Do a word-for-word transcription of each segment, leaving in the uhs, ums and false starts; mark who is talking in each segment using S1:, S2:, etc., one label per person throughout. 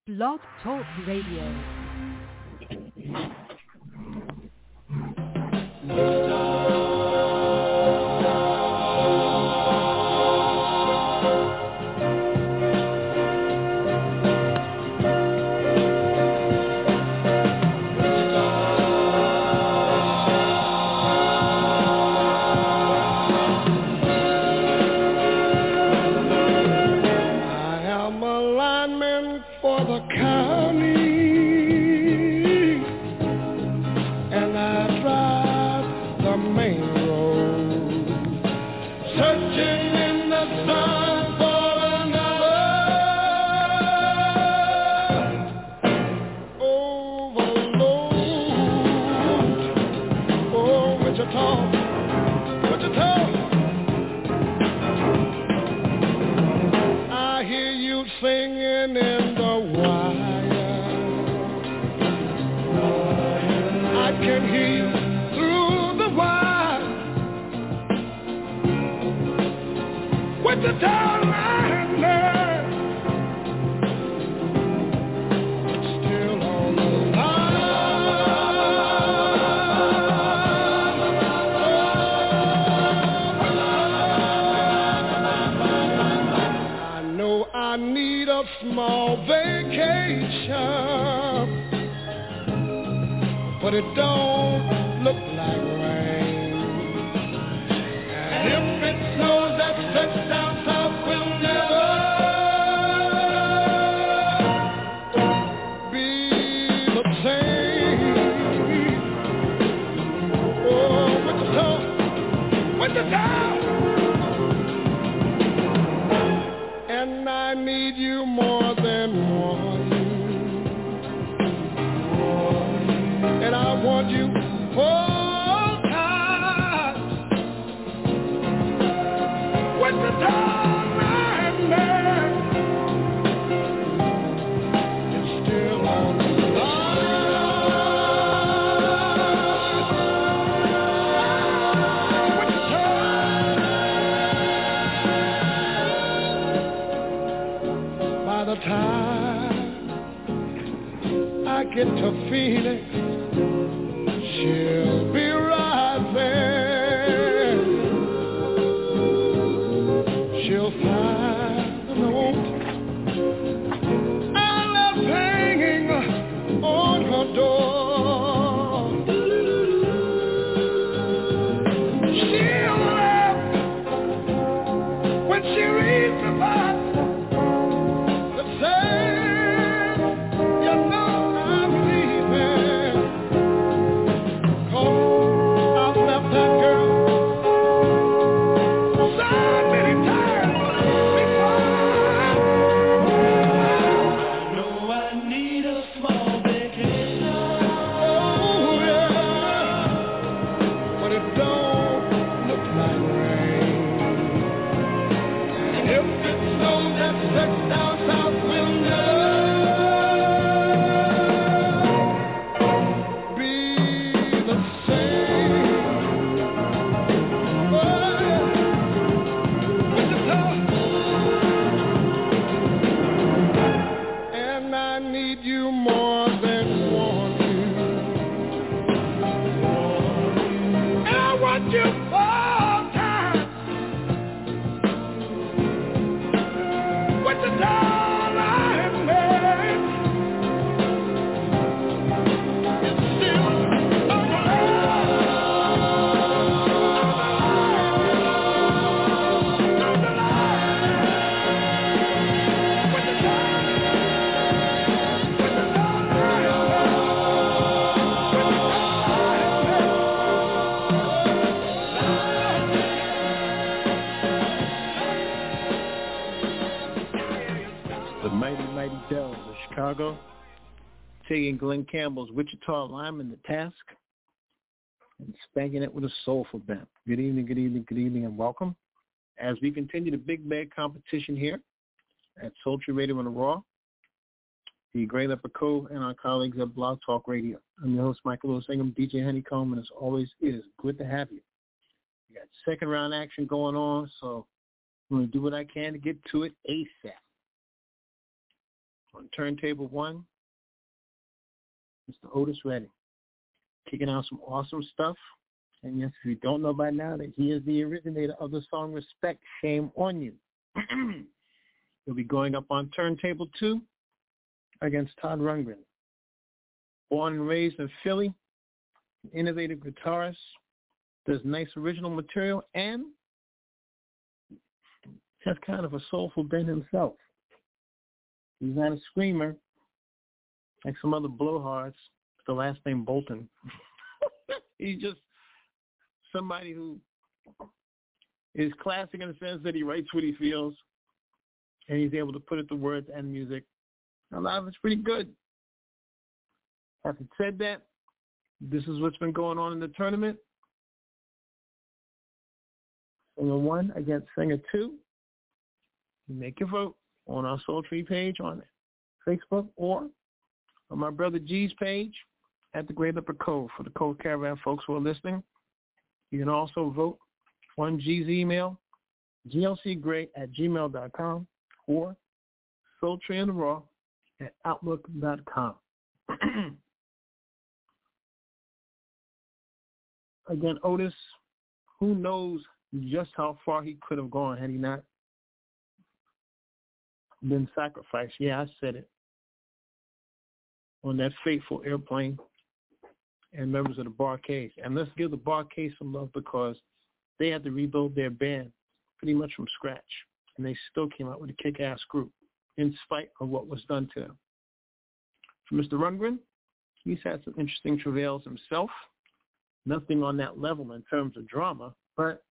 S1: Blog Talk Radio. Taking Glenn Campbell's Wichita Lineman, The Task, and spanking it with a soulful band. Good evening, good evening, good evening, and welcome. As we continue the Big Bag competition here at Sultry Radio and the Raw, the Gray Leopard Co. and our colleagues at Blog Talk Radio. I'm your host, Michael Lewis Ingham, D J Honeycomb, and as always, it is good to have you. We got second round action going on, so I'm going to do what I can to get to it ASAP. On turntable one, Mister Otis Redding, kicking out some awesome stuff. And yes, if you don't know by now that he is the originator of the song Respect, Shame on You. He'll be going up on turntable two against Todd Rundgren. Born and raised in Philly, innovative guitarist, does nice original material, and has kind of a soulful bent himself. He's not a screamer like some other blowhards with the last name Bolton. He's just somebody who is classic in the sense that he writes what he feels, and he's able to put it to words and music. A lot of it's pretty good. Having said that, this is what's been going on in the tournament. Singer one against Singer two. Make your vote on our Soul Tree page on Facebook or on my brother G's page at the Great Upper Cove for the Cove Caravan folks who are listening. You can also vote on G's email, G L C Gray at gmail dot com or Soul Tree and the Raw at outlook dot com. Again, Otis, who knows just how far he could have gone had he not been sacrificed. Yeah, I said it. On that fateful airplane and members of the Bar-Kays. And let's give the Bar-Kays some love because they had to rebuild their band pretty much from scratch. And they still came out with a kick-ass group in spite of what was done to them. For Mister Rundgren, he's had some interesting travails himself. Nothing on that level in terms of drama, but,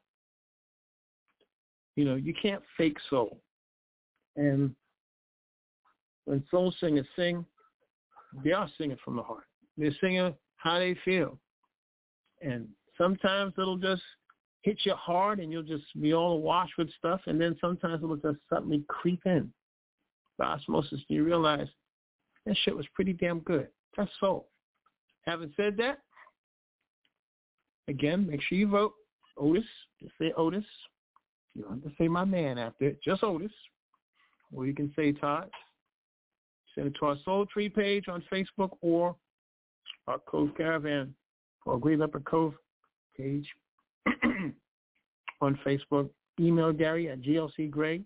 S1: you know, you can't fake soul. And when soul singers sing, they are singing from the heart. They're singing how they feel. And sometimes it'll just hit you hard and you'll just be all awash with stuff. And then sometimes it'll just suddenly creep in by osmosis. And you realize that shit was pretty damn good. That's soul. Having said that, again, make sure you vote Otis. Just say Otis. You don't have to say my man after it. Just Otis. Or you can say Todd. Send it to our Soul Tree page on Facebook or our Cove Caravan or Great Leopard Cove page on Facebook. Email Gary at G L C Gray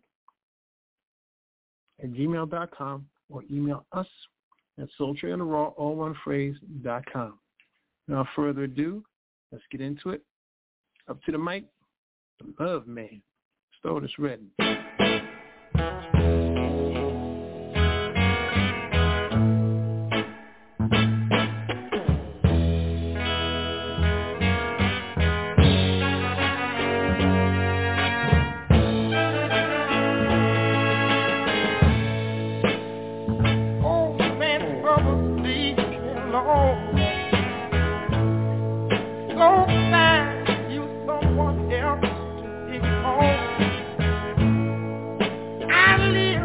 S1: at gmail dot com or email us at Soul Tree and the Raw, all one phrase, dot com. Without further ado, let's get into it. Up to the mic, the Love Man, Otis Redding.
S2: I leave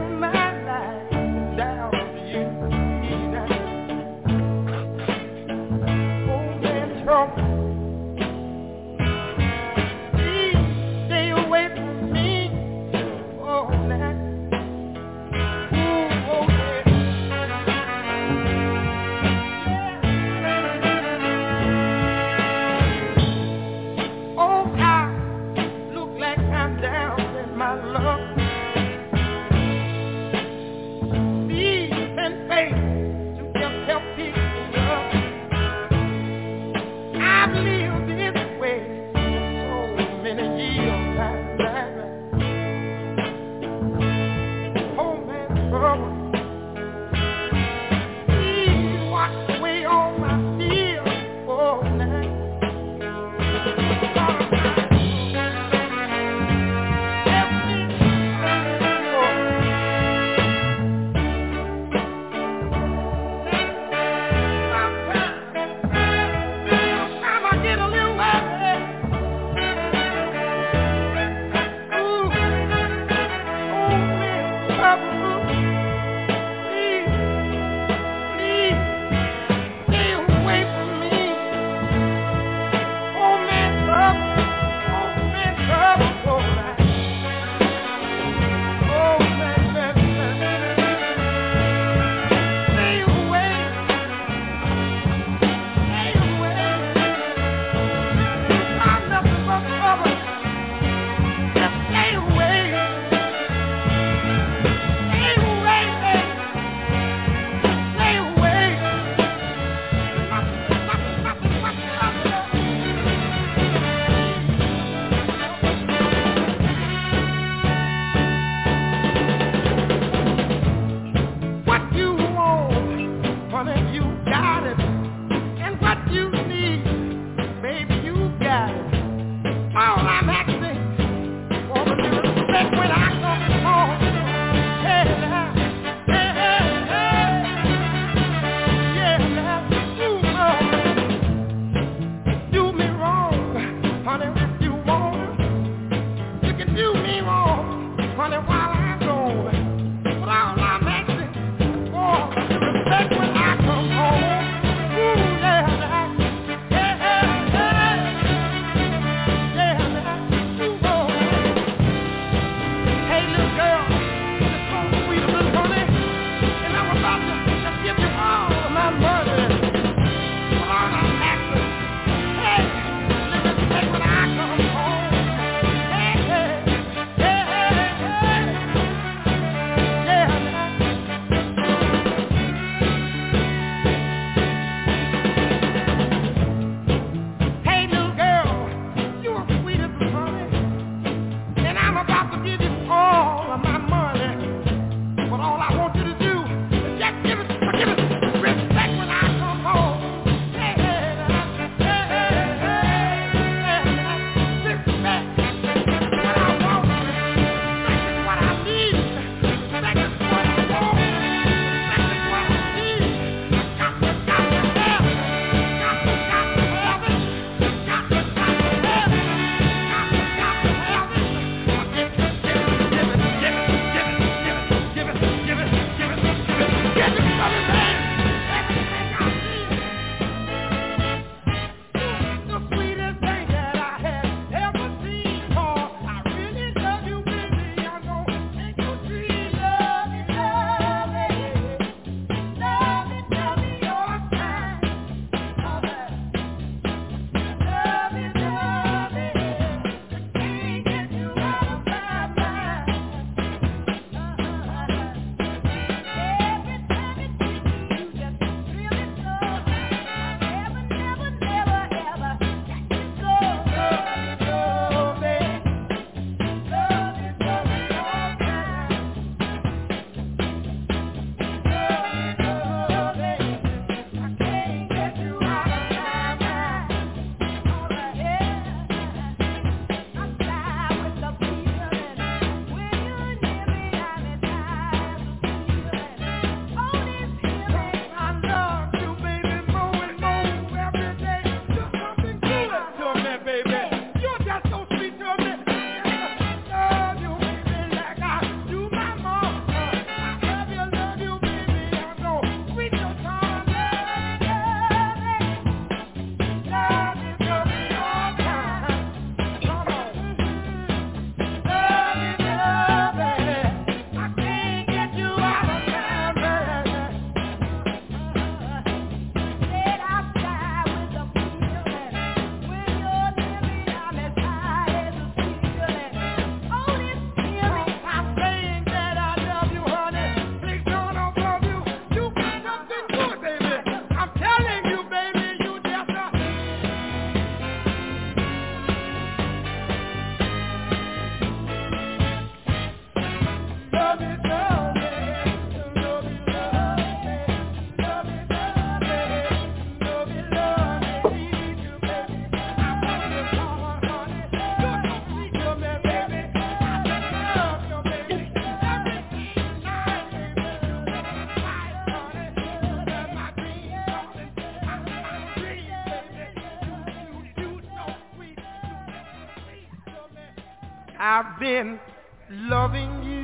S2: I've been loving you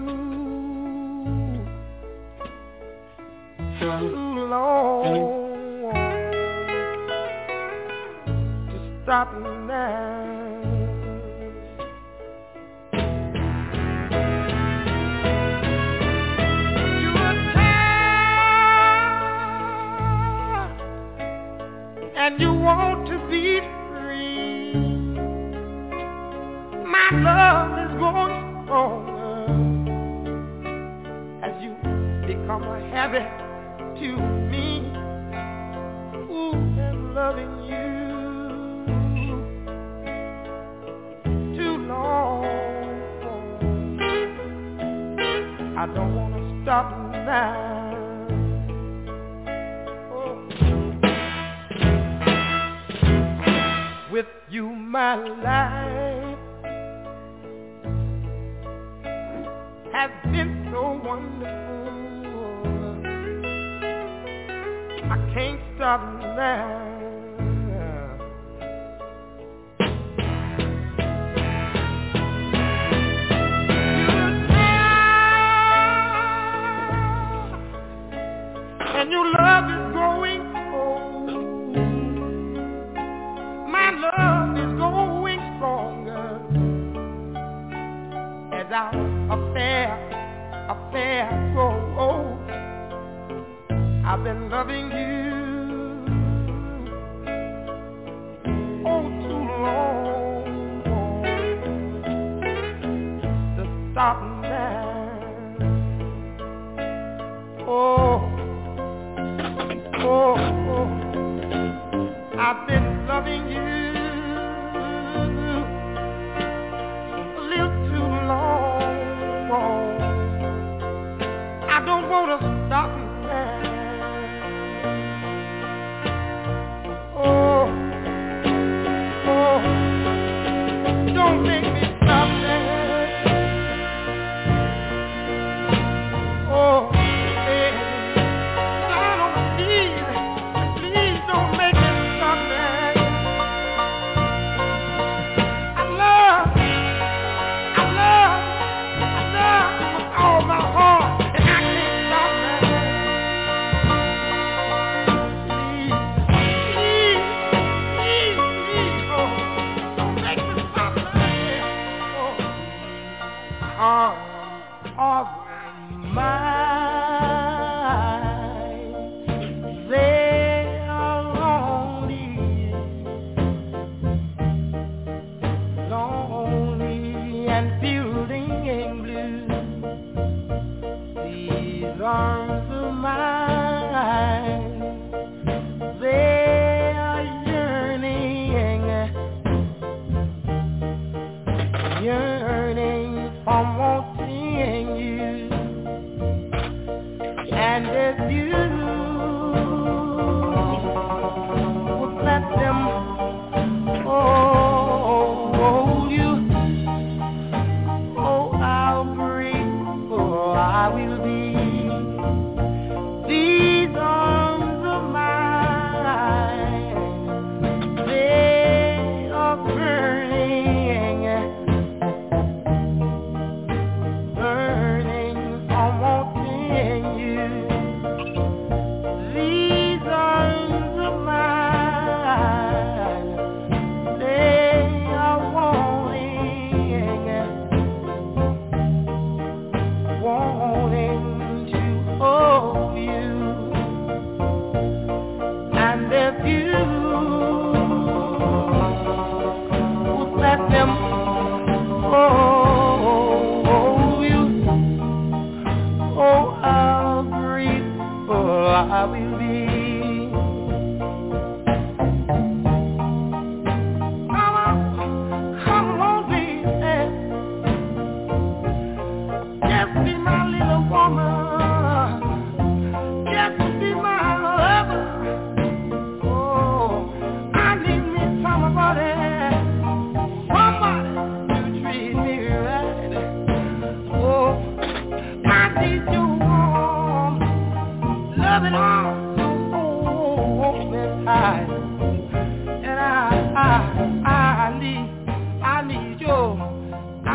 S2: too long to stop now. You're tired and you want to be free. My love is growing stronger as you become a habit to me. Ooh, and loving you too long. I don't want to stop now. Oh. With you, my life has been so wonderful. I can't stop now. You're tired and your love is growing old. My love is growing stronger as our affair, affair grows old. I've been loving you oh too long to stop now. Oh, oh, oh, I've been loving you a little too long. I don't want to stop now. Oh, oh, don't make me stop there. Oh, hey, down on my knees, please don't make me stop there. I love, I love, I love with all my heart, and I can't stop there. Arms of mine, they are lonely, lonely and building in blue. These arms of mine, they are yearning, yearning from wanting you, and if you would let them hold you, oh, I'll breathe, oh, I will be. These arms of mine, they are burning, burning from wanting you. These arms of mine, they are wanting, wanting to hold you. And if you would let them hold you, oh, I'll breathe, oh, I will be. Come on, come on, baby. Just be my little woman. Just be my lover. Oh, I need me somebody, somebody to treat me right. Oh, I need you warm, loving arms to hold me tight. And I, I, I need, I need you, I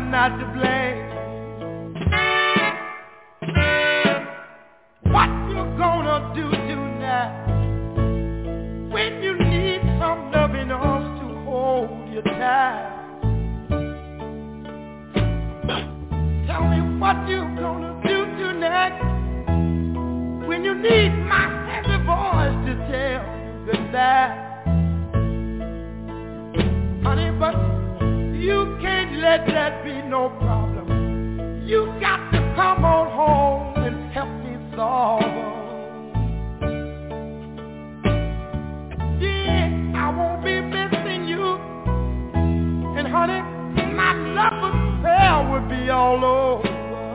S2: I'm not to blame. What you gonna do tonight when you need some loving arms to hold you tight? Tell me what you gonna do tonight when you need my heavy voice to tell you goodbye. Honey, but you can't let that be no problem. You got to come on home and help me solve them. Yeah, I won't be missing you. And honey, my love affair would be all over.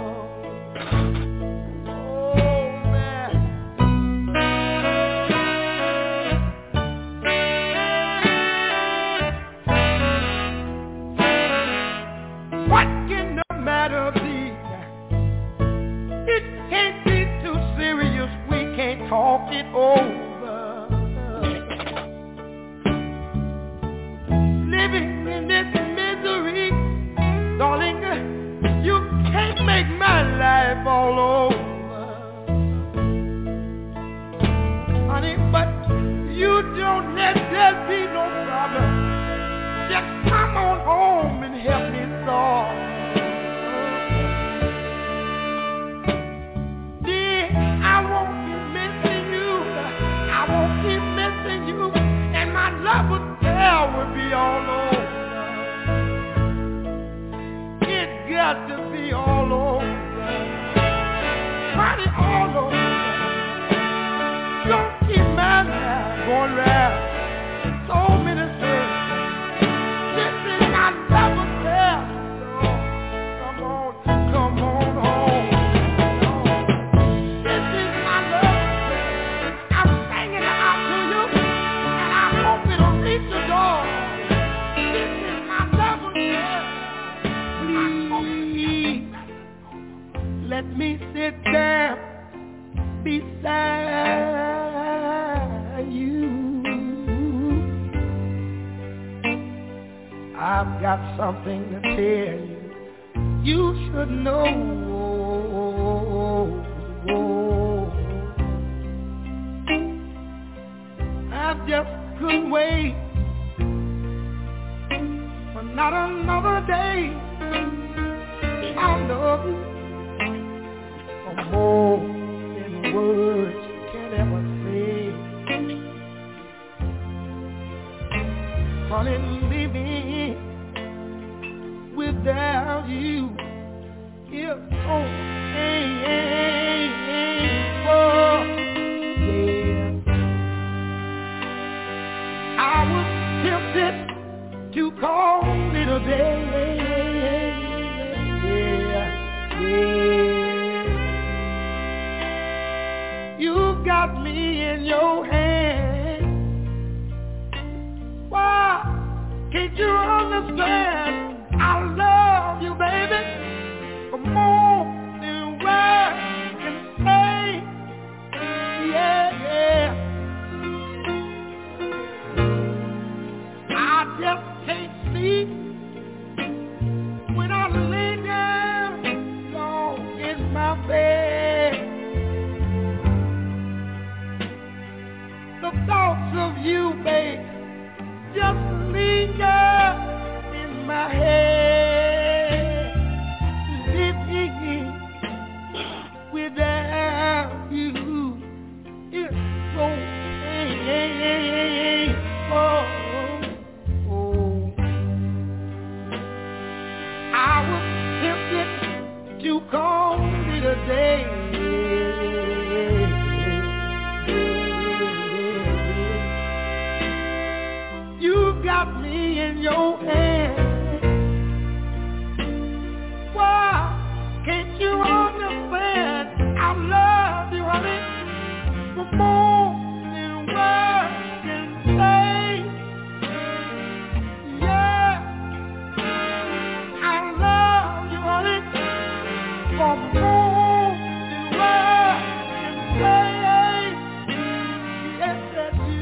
S2: What can the matter be? It can't be too serious. We can't talk it over. Living in this misery, darling, you can't make my life all over. Honey, but you don't let there be no problem. Just come on home and help me solve. Dear, I won't be missing you. I won't be missing you. And my love affair will be all over. It got to be all over. Honey, all over. Don't keep my life going round. So many things. Let me sit down beside you. I've got something to tell you. You should know. I just couldn't wait for not another day. I love you more than words can ever say. Honey, living without you is so painful. Yeah, I was tempted to call it a day. Yeah, yeah. You got me in your hand. Why can't you understand? I love you, baby, for more than words can say. Yeah, yeah. I just can't sleep when I lay down long in my bed. The thoughts of you, babe, just linger in my head. Living without you is so painful. Oh, I was tempted to call it a day. You got me in your hand. Why can't you understand? I love you, honey, for more than words can say. Yeah, I love you, honey, for more than words can say. Yes, I do.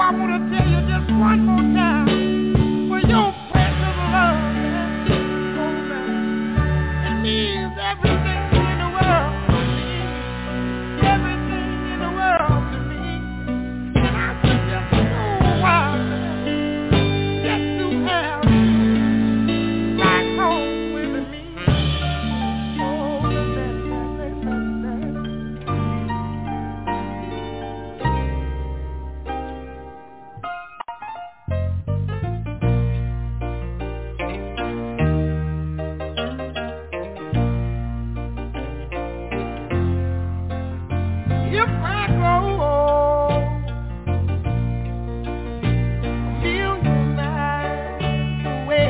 S2: I want to tell you just one more time, for your precious love, man, oh man, it means everything in the world to me, everything in the world to me, and I could just go wild just to have you right home with me. Oh, na, na, na, na, na. If I go a million miles away,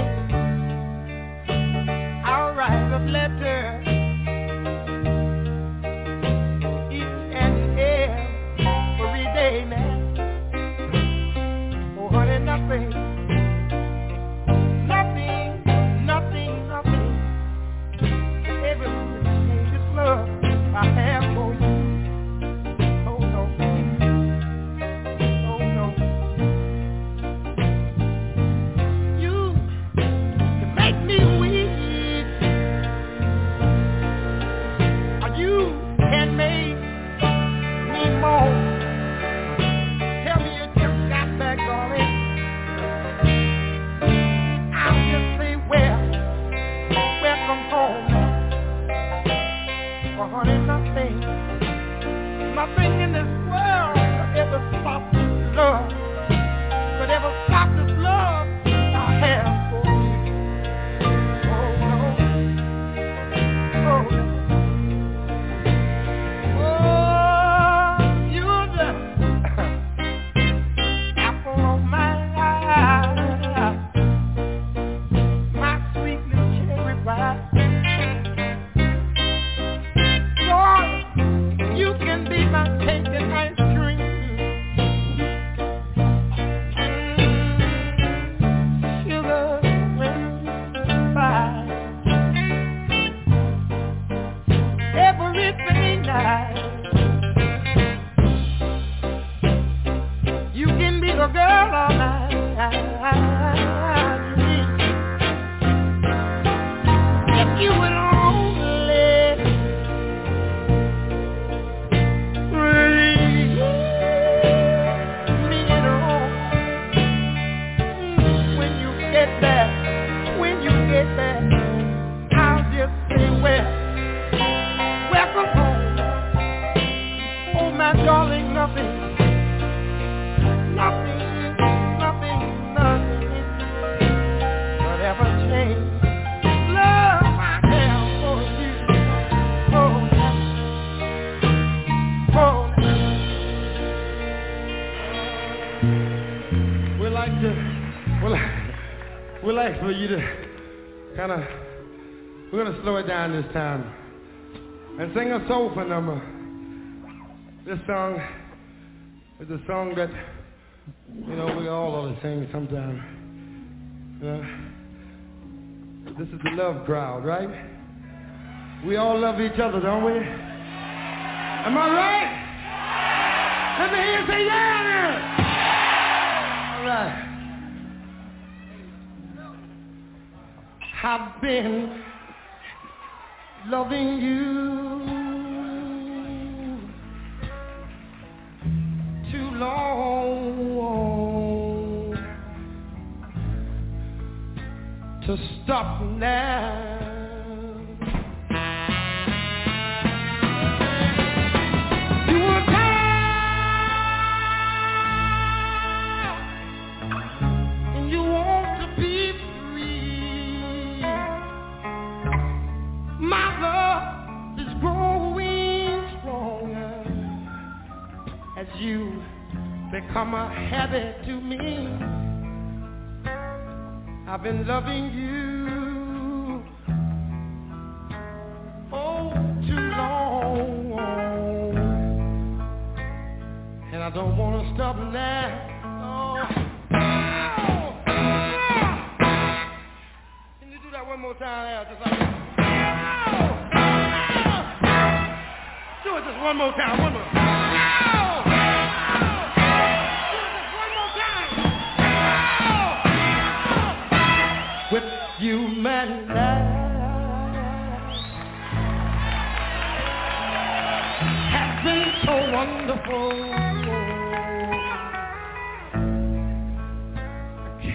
S2: I'll write a letter each and every day now. Oh, honey, nothing, nothing, nothing, nothing. Everything is this love I have for you. Oh no, oh no. You can make me weak, or you can make me moan. Tell me you just got back, darling. I'll just say, well, welcome home. For honey, nothing, nothing in this world could ever stop this love, could ever stop this love I have for you. Oh no, oh no. Oh, you're the apple of my eye, my sweet little cherry pie. Lord, you can be my cake and ice cream. Mm, sugar and pie. Everything nice. You can be the girl all night. If you would only leave me alone. When you get there, when you get there, I'll just say, well, welcome home. Oh, my darling, nothing, nothing, nothing, nothing could ever change love I have for you. Oh, now, oh, now. We like to, we like, we like for you to kind of, we're gonna slow it down this time and sing a soulful number. This song is a song that, you know, we all ought to sing sometime. You know, this is the love crowd, right? We all love each other, don't we? Am I right? Let me hear you say yeah now. All right. I've been loving you too long to stop now. You were tired and you want to be free. My love is growing stronger as you become a habit to me. I've been loving you oh too long, and I don't want to stop now. Oh. Can you do that one more time, Al? Just like do it just one more time, one more. Do it just one more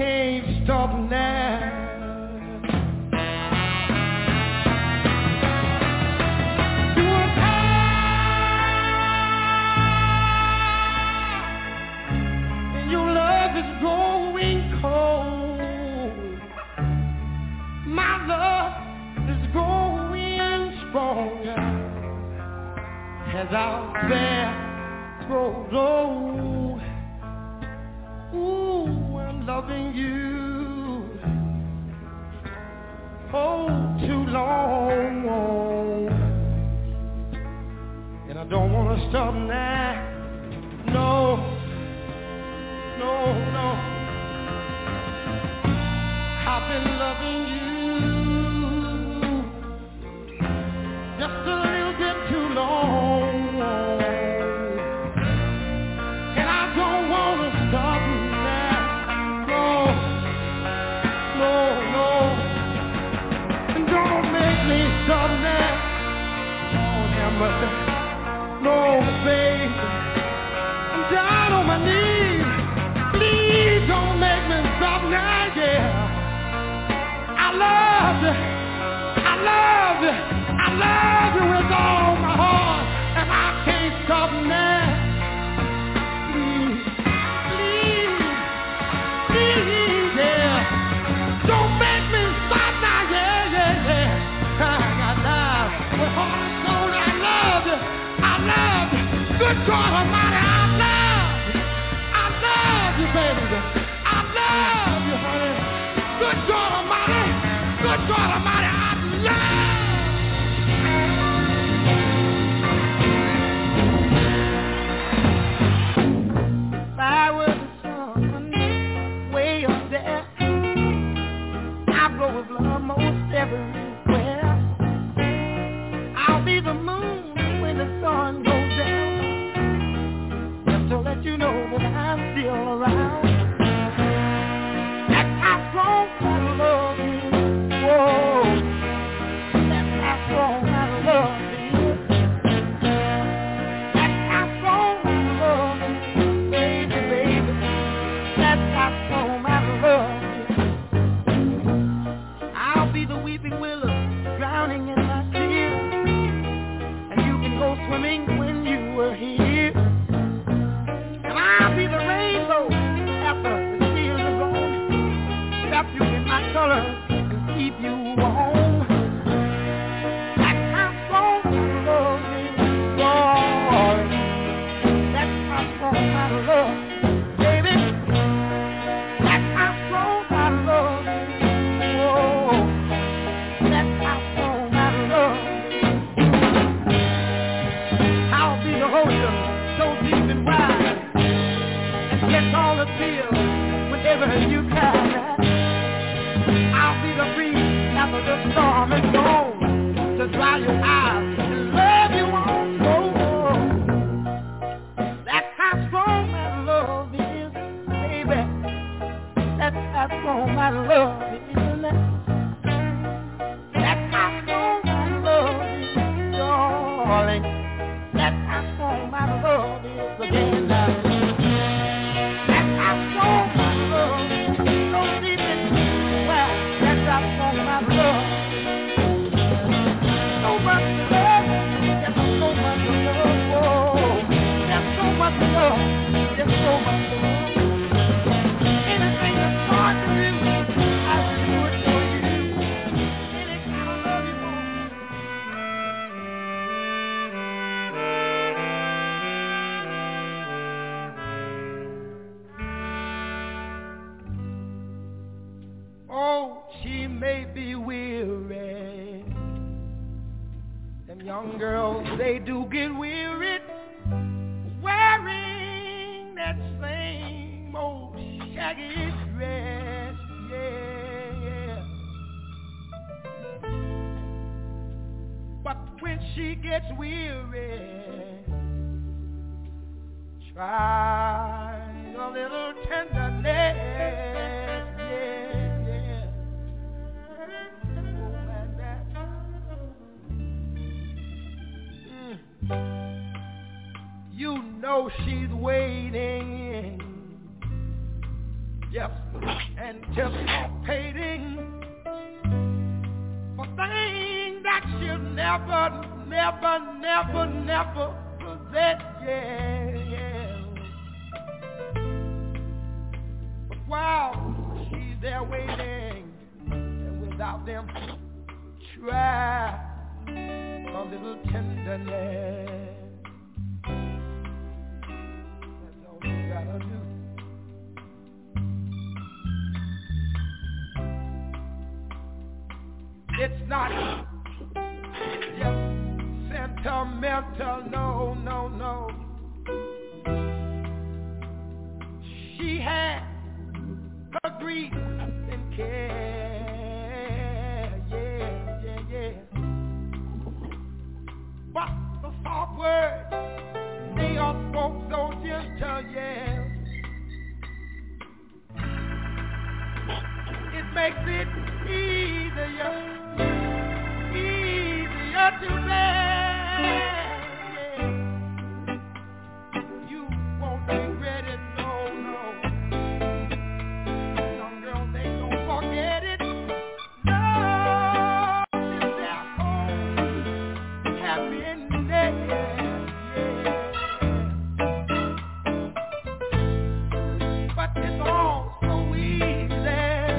S2: can't stop now. You're tired, and your love is growing cold. My love is growing stronger as our bear grows old. Ooh, I'm loving you oh too long, and I don't want to stop now. No, no, no. I've been loving you just a little bit too long, and I don't want to stop now. No, no, no. And don't make me stop now. Oh, never. No, baby. I'm down on my knees. Please don't make me stop now, yeah. I love you. I love you. I love you with all my heart, and I can't stop now. Please, please, please, yeah. Don't make me stop now, yeah, yeah, yeah. I got love with heart and soul. I love you. I love you. Good God Almighty, I love you. I love you, baby. I love you, honey. Good God Almighty. Good God Almighty, I love you. If I were the sun way up there, I'd grow with love most everywhere. I'll be the moon when the sun goes down, just to let you know that I'm still around. That's how strong I love you. Whoa, that's how strong I love you. That's how strong I love you, baby, baby. That's how strong I love you. I'll be the weeping willow, drowning in my tears, and you can go swimming when you were here. And I'll be the rainbow after the tears are gone, wrap you in my colors and keep you warm. That's how strong I love you, boy. That's how strong I love you, baby. That's how strong I love you. Whoa. That's how strong I love you. I'll be the ocean so deep and wide, and catch all the tears whenever you cry. I'll be the breeze after the storm is gone, to dry your eyes and love you on slow. That's how strong my love is, baby. That's how strong my love is. That's how strong my love is, darling. That's how strong my love is again now. That's how strong my love is, so deep and wide. That's how strong my love is. So much love, there's so much love, whoa. There's so much love, there's so much love. Anything that's hard to do, I will do it for you. Any kind of love you want. Oh, she may be weary. Them young girls, they do get weary wearing that same old shaggy dress, yeah, yeah. But when she gets weary, try a little tenderness, yeah, yeah. Oh, man, that. Mm. You know she's waiting Yes, anticipating for things that she'll never, never, never, never possess. Yeah, yeah. But while she's there waiting, and without them, try a little tenderness. That's all you gotta do. It's not just sentimental, no, no, no. She had her grief and care, yeah, yeah, yeah. But the soft words, they are spoke so gentle, yeah. It makes it easier, easier to bear, yeah. You won't regret it, no, no. Some girls, they don't forget it. No, it's their own happiness, yeah. But it's all so easy.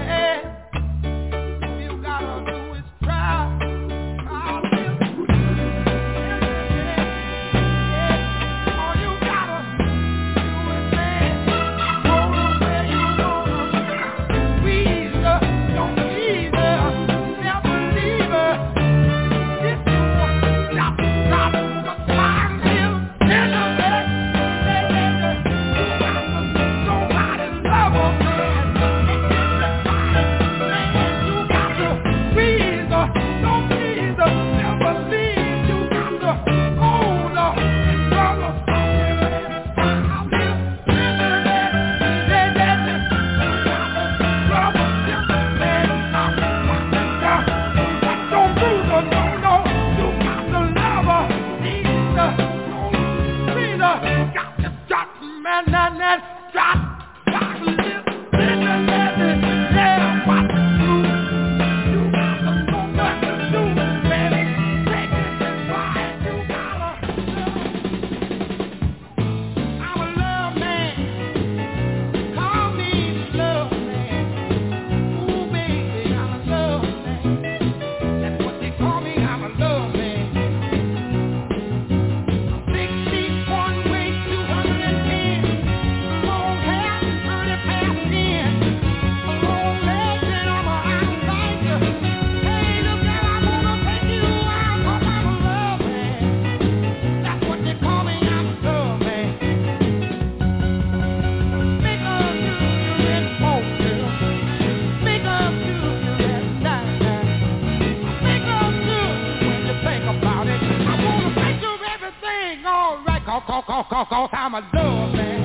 S2: Cause I'm a love man.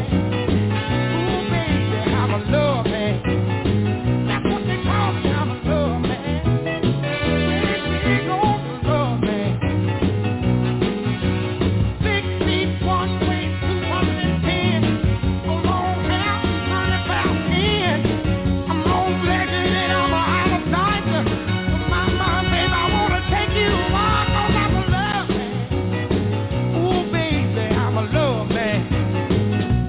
S2: Ooh, baby, I'm a love man. That's what they call me, I'm a love man. Baby, go to love man. Six feet, one way, two hundred ten. A long hair, hundred pounds in. I'm long-legged and I'm a I'm a tiger. My, my, baby, I wanna take you on, cause I'm a love man. Ooh, baby, I'm a love man.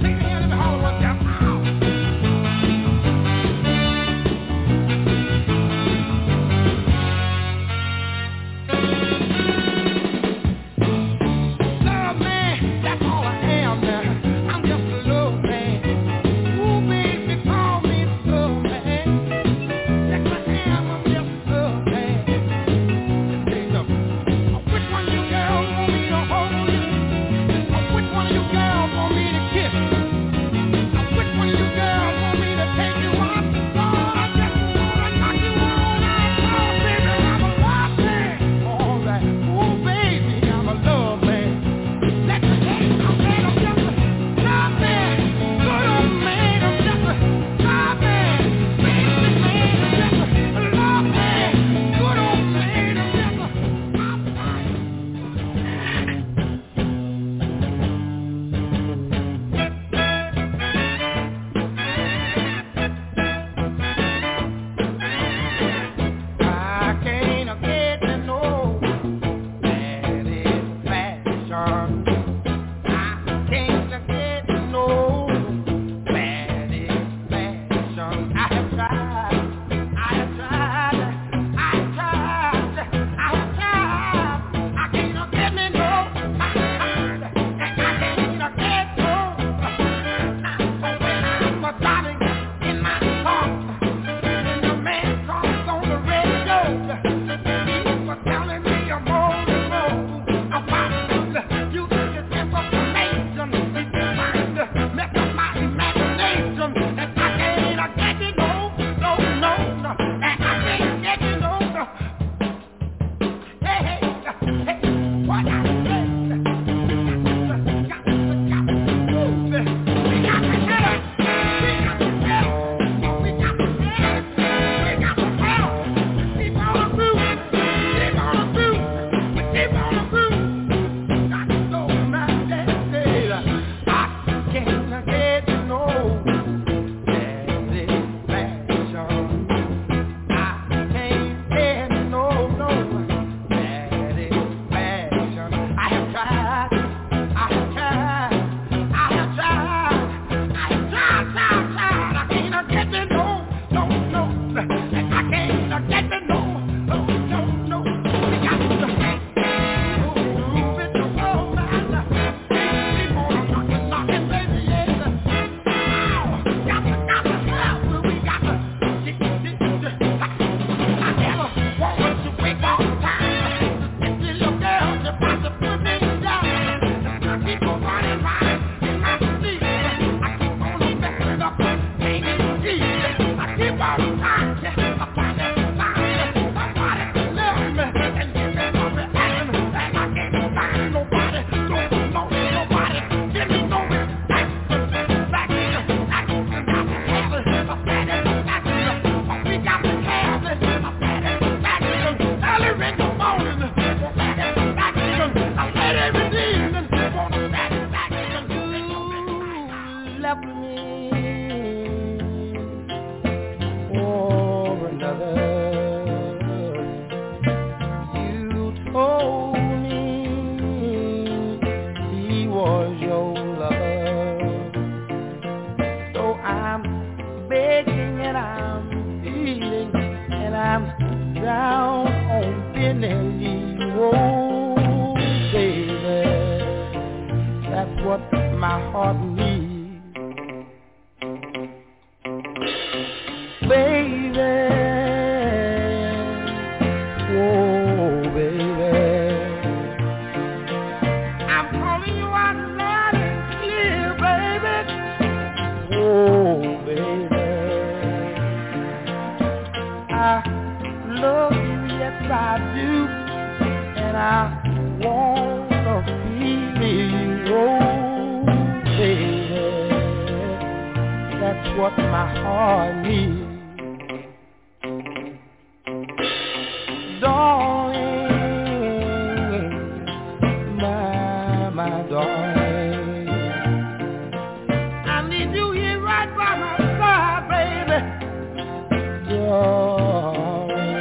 S3: and I'm feeling, and I'm down on bending knee. Oh, baby, that's what my heart needs. Baby, oh, baby, I'm calling you out loud and clear, baby. Oh, baby, I love you, yes I do, and I wanna feel you. Oh, baby, that's what my heart needs. Darling, my, my darling, I need you here right by my side, baby. Darling,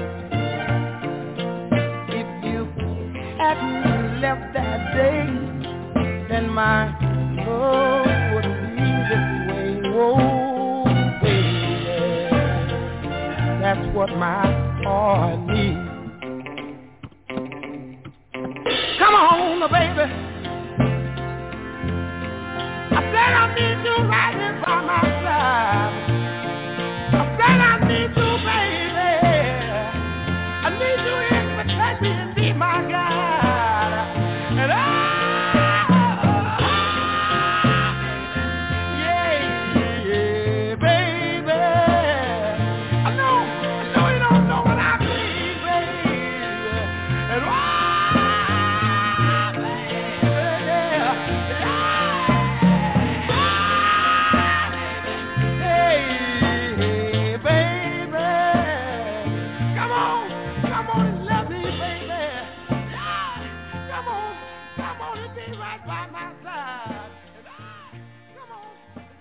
S3: if you hadn't left that day, then my love would be this way. Oh, baby, that's what my heart needs. Come on, baby. I said I need you right here by my side. I said I need you, baby. I need you here to protect me and be my guide. And I, yeah, yeah, baby. I know, I know you don't know what I mean, baby. And oh, baby, yeah, yeah. Hey, baby, come on, come on and love me, baby. Yeah, come on, come on and be right by my side. And I, come on.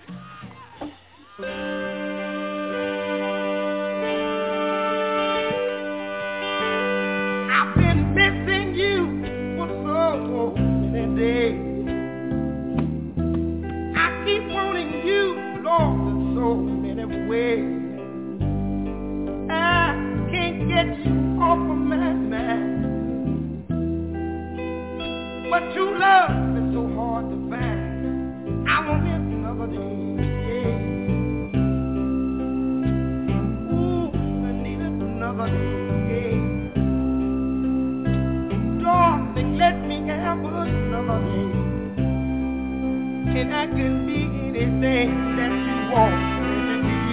S3: I've been missing you for so many days. I keep wanting you, Lord, in so many ways. I can't get you off of my mind, but your love is so hard to find. I won't miss another day. Ooh, I need another day. Darling, let me have another day, and I can be anything that you want me to be.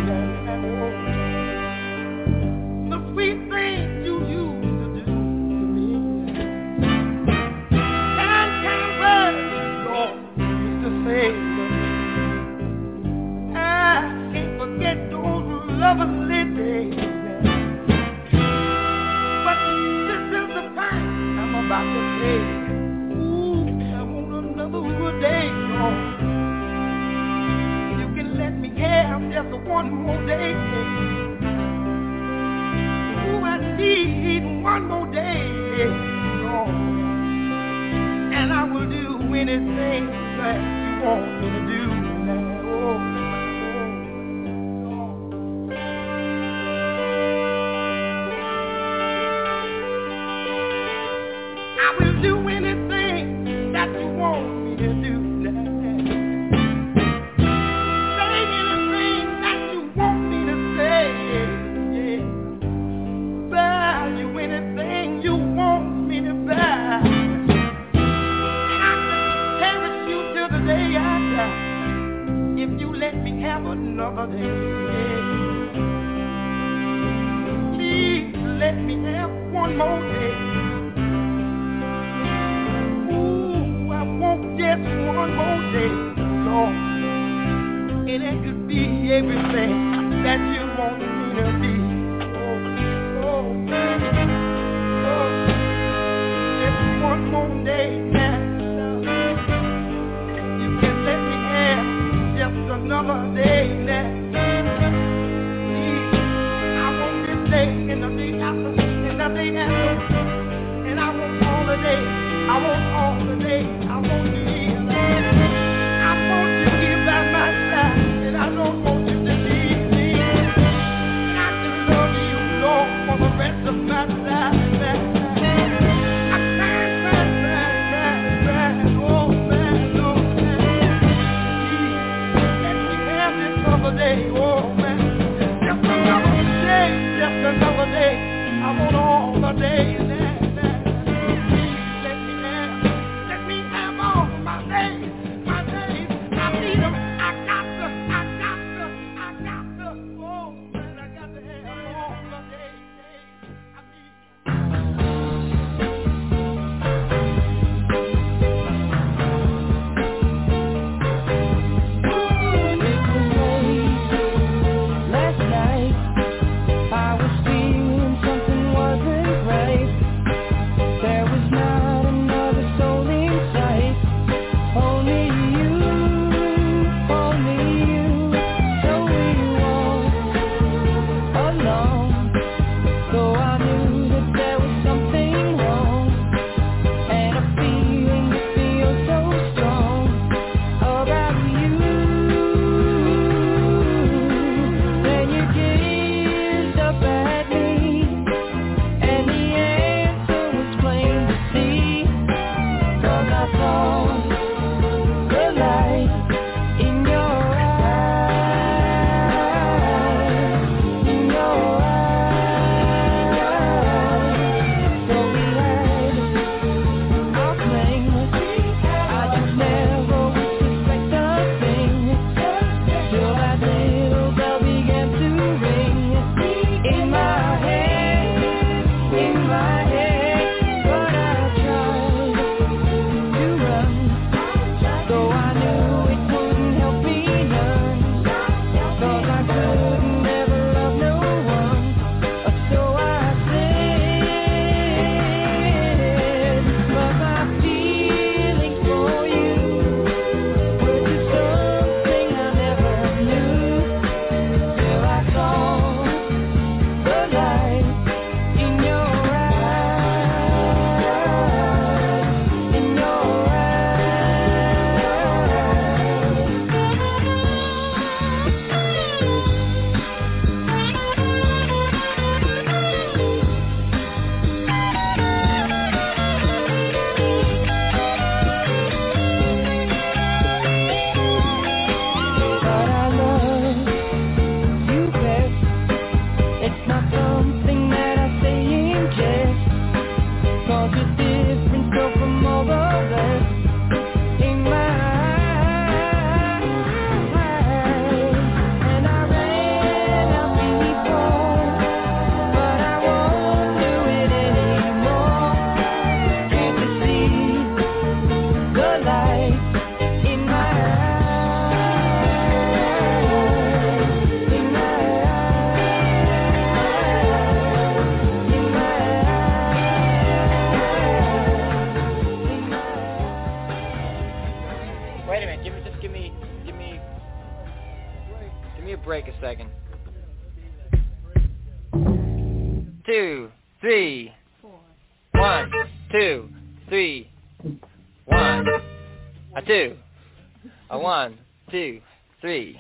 S3: The sweet things you used to do to me, kind, kind words, Lord, used to say to me. I can't forget those lovely days. But this is the time I'm about to say. Ooh, I want another day, Lord. You can let me have just one more day. Ooh, I need one more day, Lord. And I will do anything that you want me to do now. Oh, I will do anything that you want me to do now. Say anything that you want me to say. Yeah. Buy you anything you want me to buy. And I can cherish you till the day I die, if you let me have another day. Please let me have one more day. Just one more day, Lord, and it could be everything that you want me to be. Oh, oh, oh, just one more day now. You can let me have just another day now. Please, I want this day and the day after, and the day after, and I want all the day. I want all the day. I want you here. I want you here by my side, and I don't want you to leave me.
S4: Give me a break a second. Two, three. One, two, three. One, a two. A one, two, three.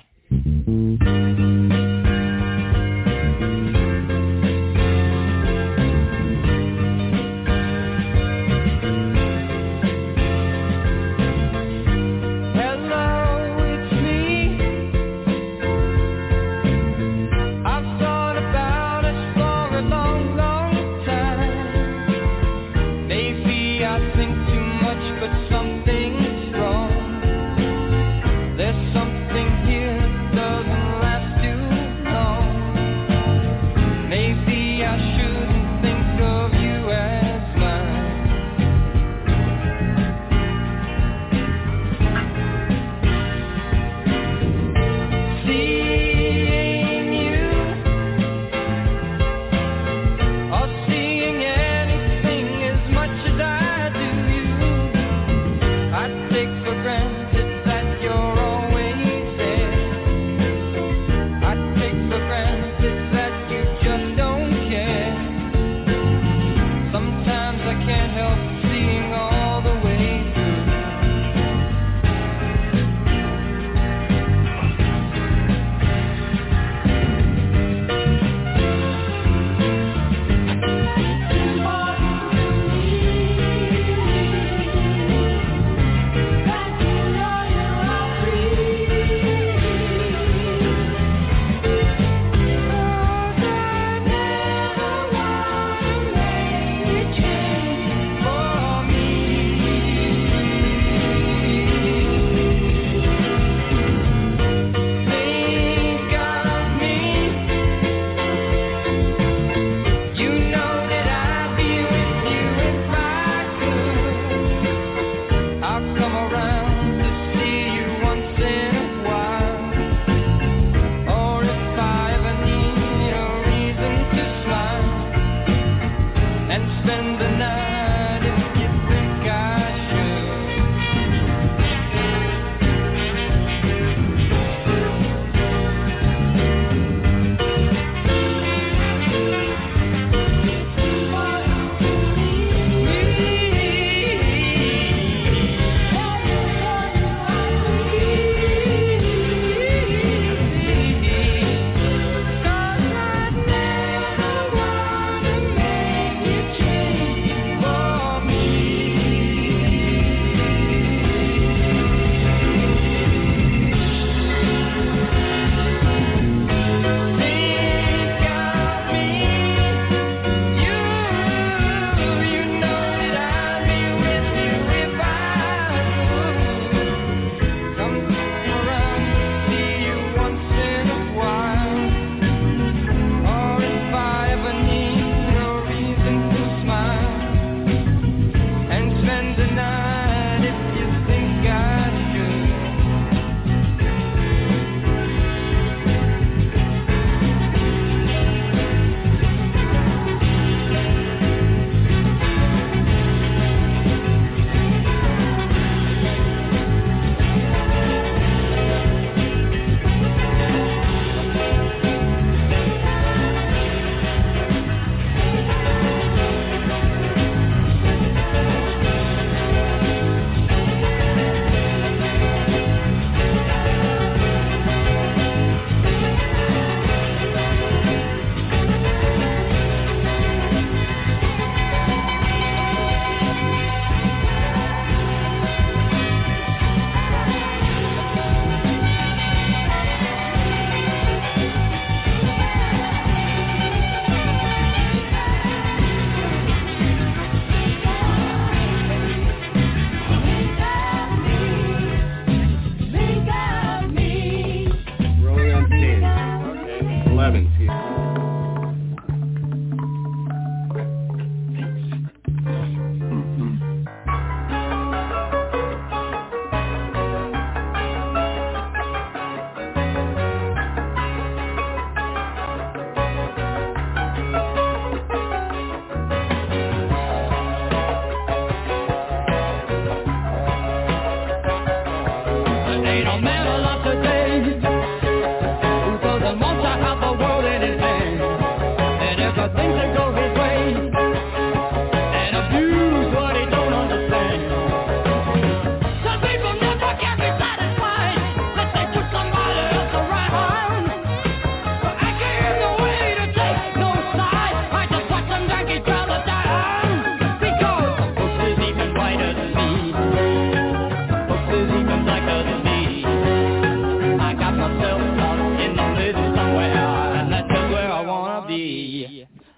S3: Something's wrong. There's something here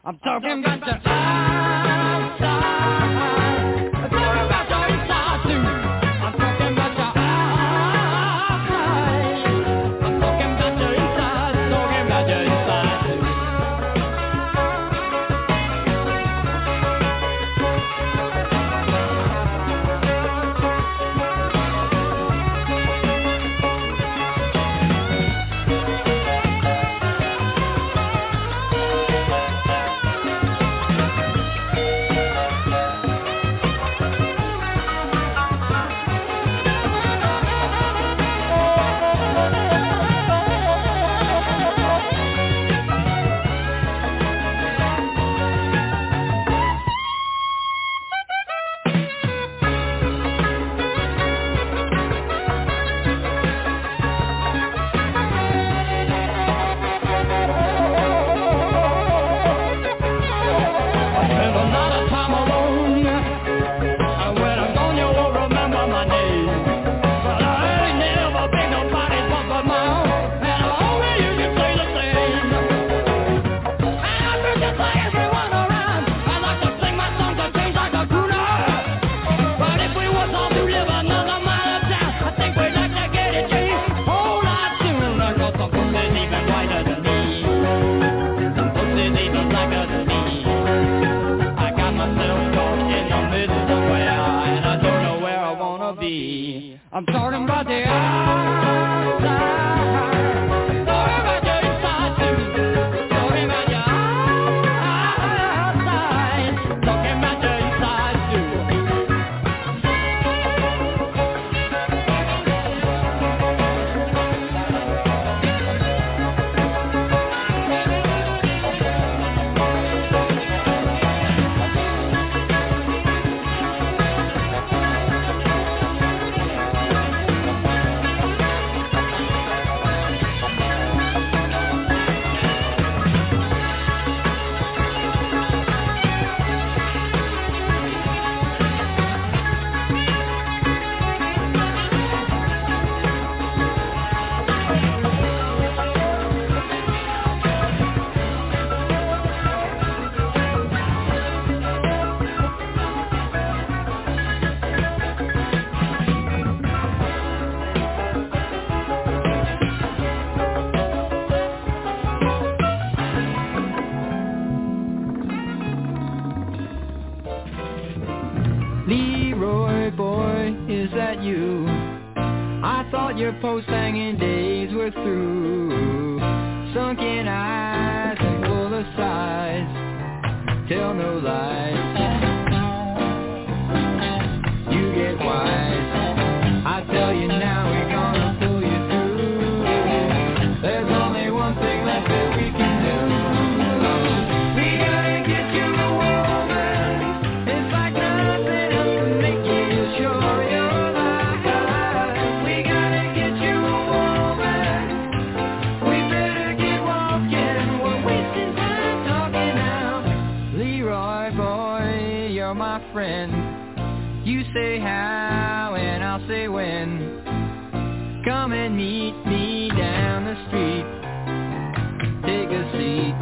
S3: I'm talking about your outside. I'm talking about your inside too. I'm talking about your outside. I'm talking about your inside. Talking about your inside too. I'm talking about the outside. Talking about your inside too. Talking about your outside. Talking about your inside too. Leroy boy, is that you? I thought your post-hanging days were through. Sunken eyes and full of sighs, tell no lies. You get wise. I tell you now we're gonna pull you through. There's only one thing left that we can do. We gotta get you a woman. It's like nothing else can make you sure you're alive. We gotta get you a woman. We better get walking. We're wasting time talking now. Leroy boy, you're my friend. You say how and I'll say when. Come and meet me down the street. Take a seat.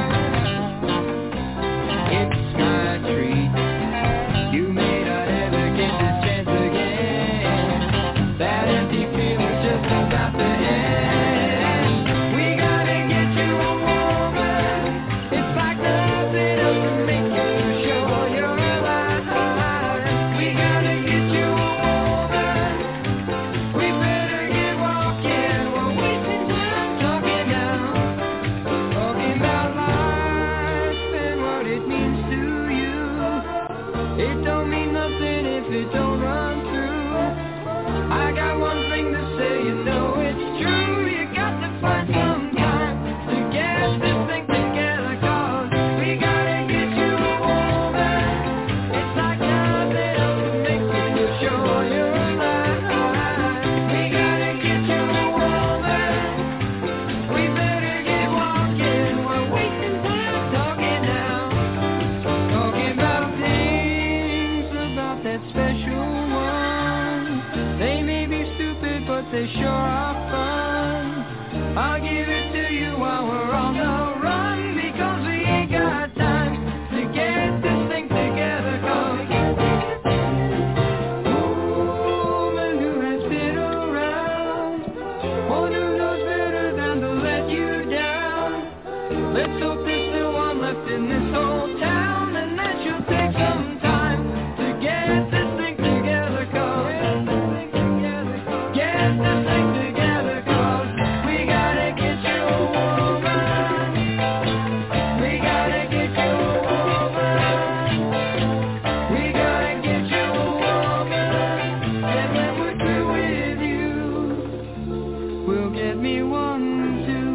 S3: It's my treat. You may not ever get this chance again. That empty feeling's just about to end. We gotta get you a woman. It's like nothing else can make you sure you're alive. We gotta get you a woman. We better get walking. We're wasting time talking now. Talking about life and what it means to you. It don't mean nothing if it don't run through. I got one thing to say, you know it's true. You got to find some time to get this thing together, 'cause we gotta get you a woman. It's like nothing else can make you sure you're alive. We gotta get you a woman. We better get walking. We're wasting time talking now. Talking about things about that special one. They may be stupid, but they sure are fun. I'll give it to you while we're on the run, because we ain't got time Let's hope there's still one left in this whole town, and that you'll take some time to get this thing together, cause get this thing together, cause we gotta get you a woman. We gotta get you a woman. We gotta get you a woman. And when we're through with you, we'll get me one too.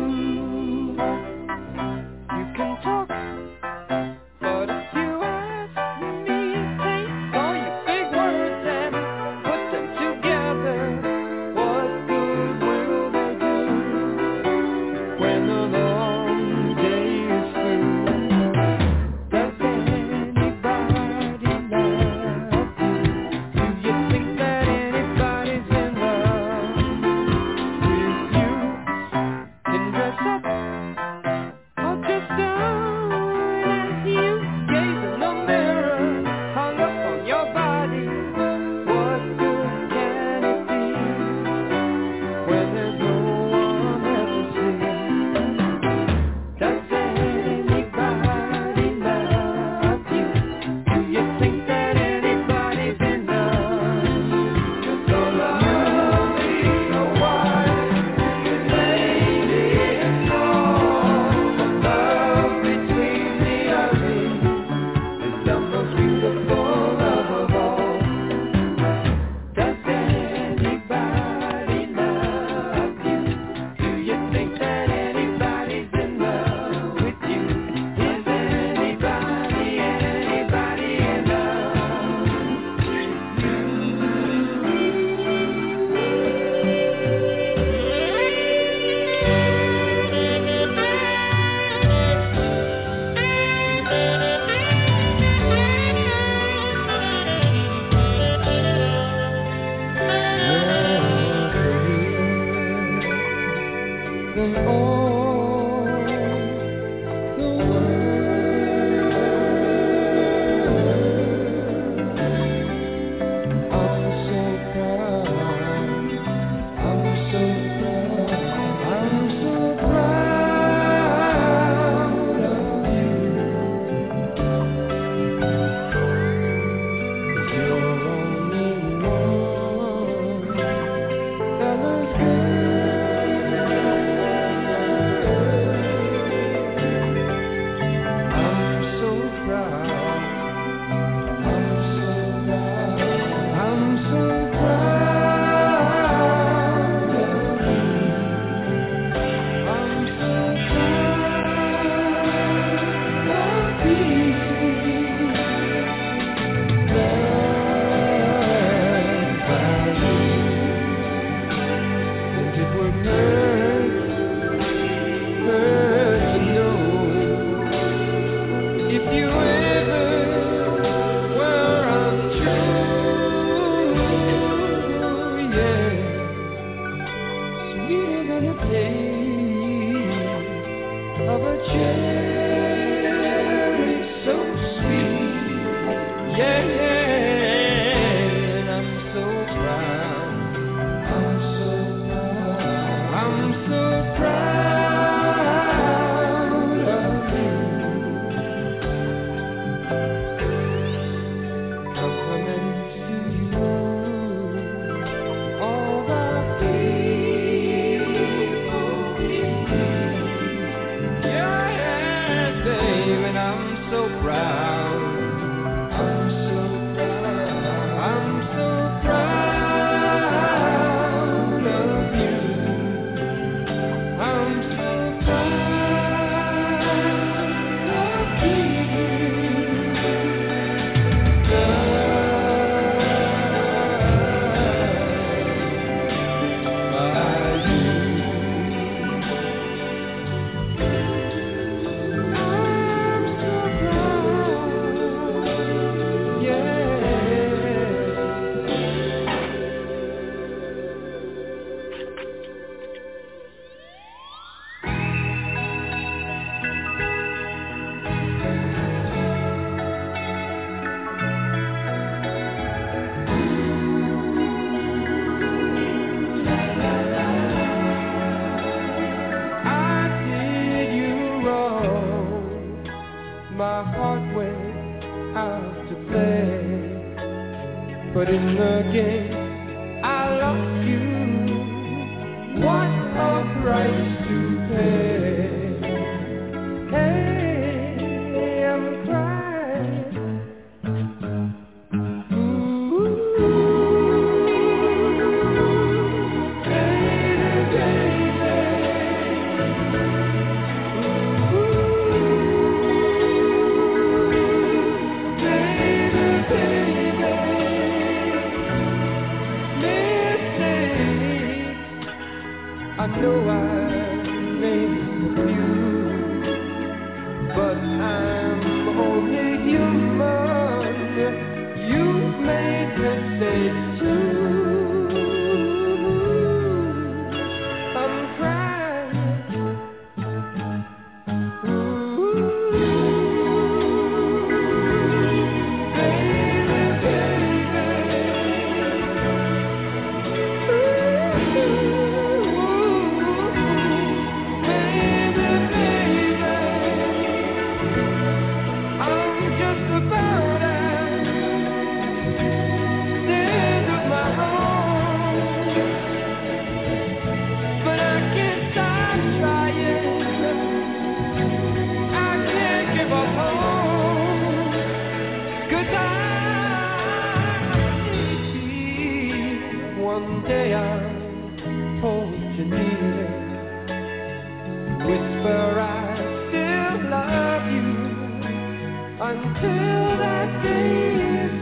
S3: You can talk, but if you ask me, take all your big words and put them together. What good will they do when the long day is through? Does anybody love you? Do you think that anybody's in love with you? Can dress up or just down as you gaze in the mirror hung up on your body. What good can it be when there's no one else to see? Does anybody love you? Do you think that anybody's in love? You're so lovely, so wise, lady, it's all the love between the ugly is the most beautiful love of all. Does anybody love you? Do you think that anybody's in love with you? Is anybody, anybody in love with you? Than all the world. I'm so proud. I'm so proud. I'm so proud of you. 'Cause you're only one fella's girl. I'm so proud. I'm so proud. I'm so proud of you. I'm so proud of you. Loved by you. And it would hurt, hurt to know if you ever were untrue, yeah. Sweeter than the taste of a cherry, so sweet, yeah, yeah. And I'm so proud. I'm so proud. I'm so proud of you. I'm coming to you all the faithful people. Yeah. my heart went out to play. But in the game I lost you. What a price to pay. Hey, I'm crying. Ooh, baby, baby. Ooh, baby, baby. Mistake. I know I made a few, but I'm only human. You made mistakes too. I'm crying. Ooh, baby, baby. Ooh, baby, baby. I'm just about at the end of my road, but I can't stop trying. I can't give up hope, 'cause I need one day I'll hold you near, whisper I still love you. Until that day is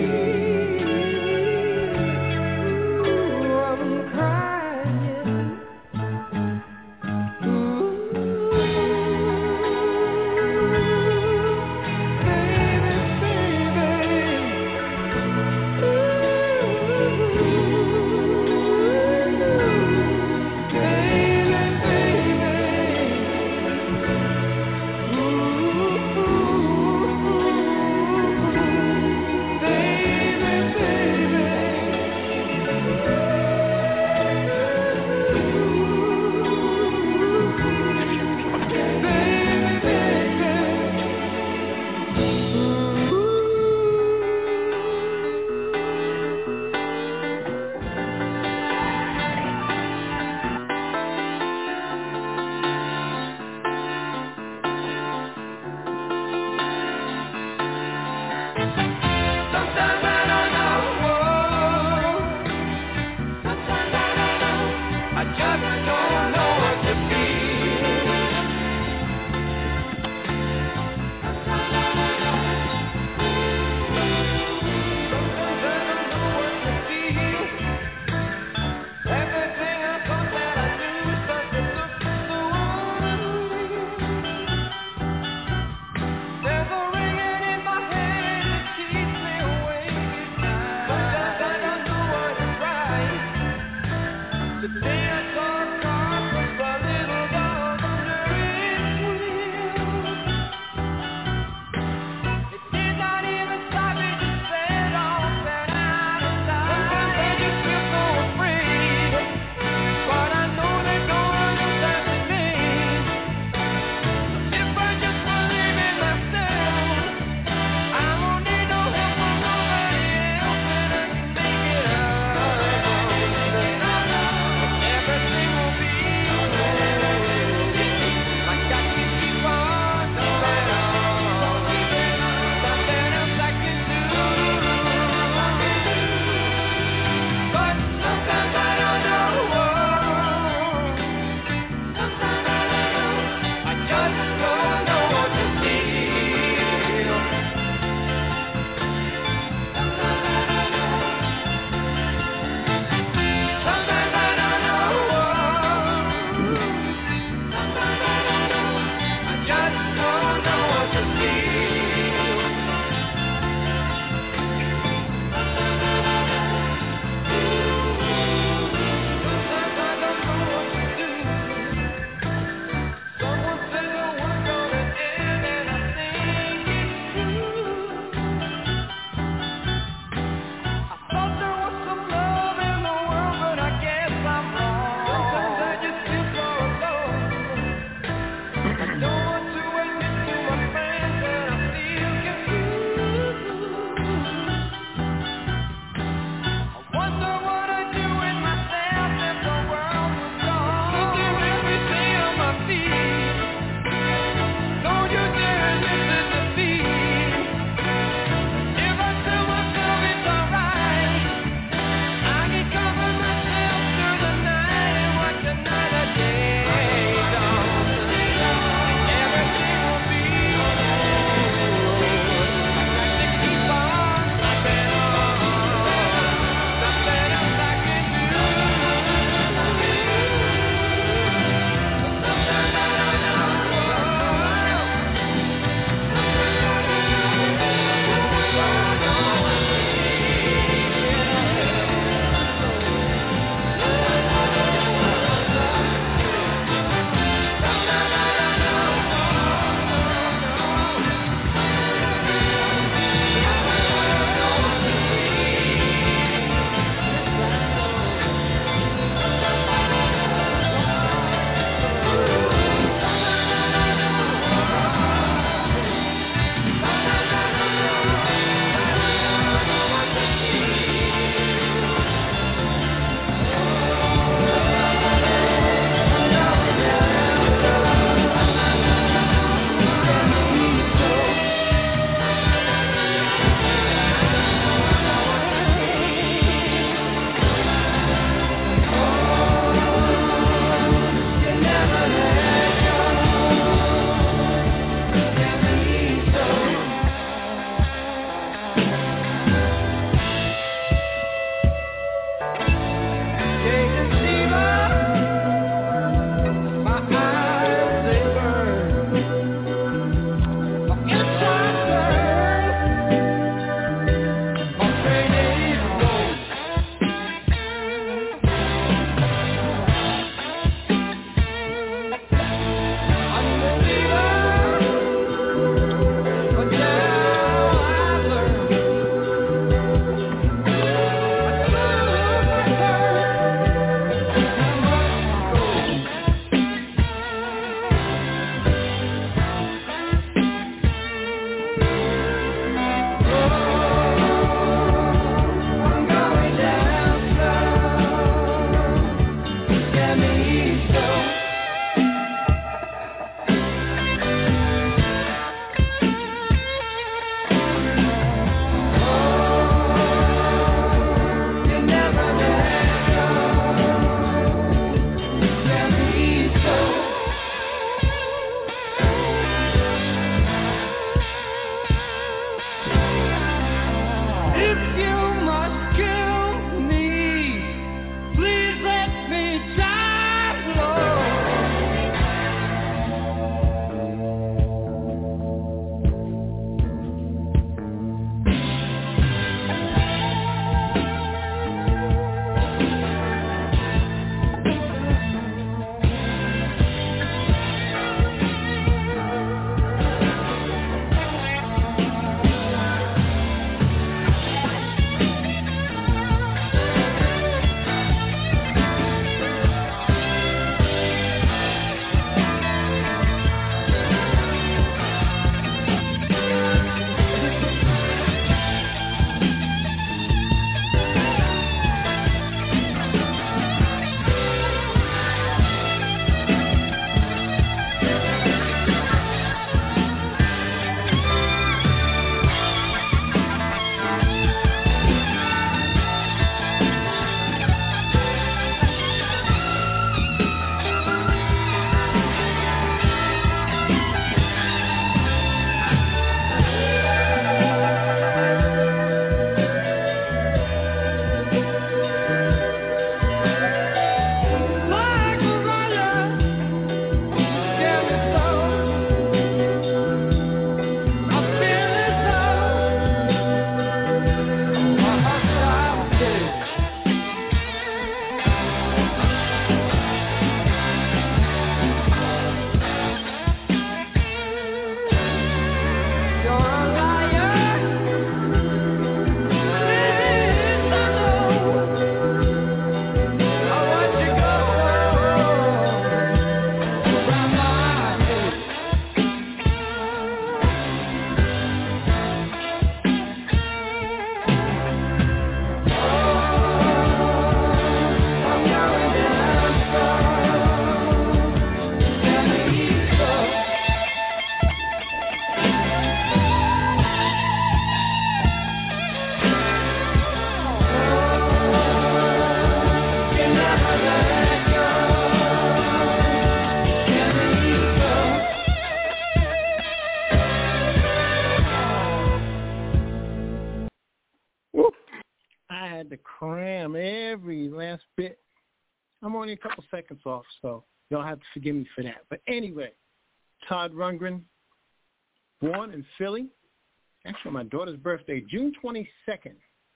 S3: here, ooh, I'm crying. Ooh, baby, baby. Ooh, baby, baby. Ooh.
S1: to cram every last bit. I'm only a couple seconds off, so y'all have to forgive me for that. But anyway, Todd Rundgren, born in Philly. Actually, my daughter's birthday, June twenty-second,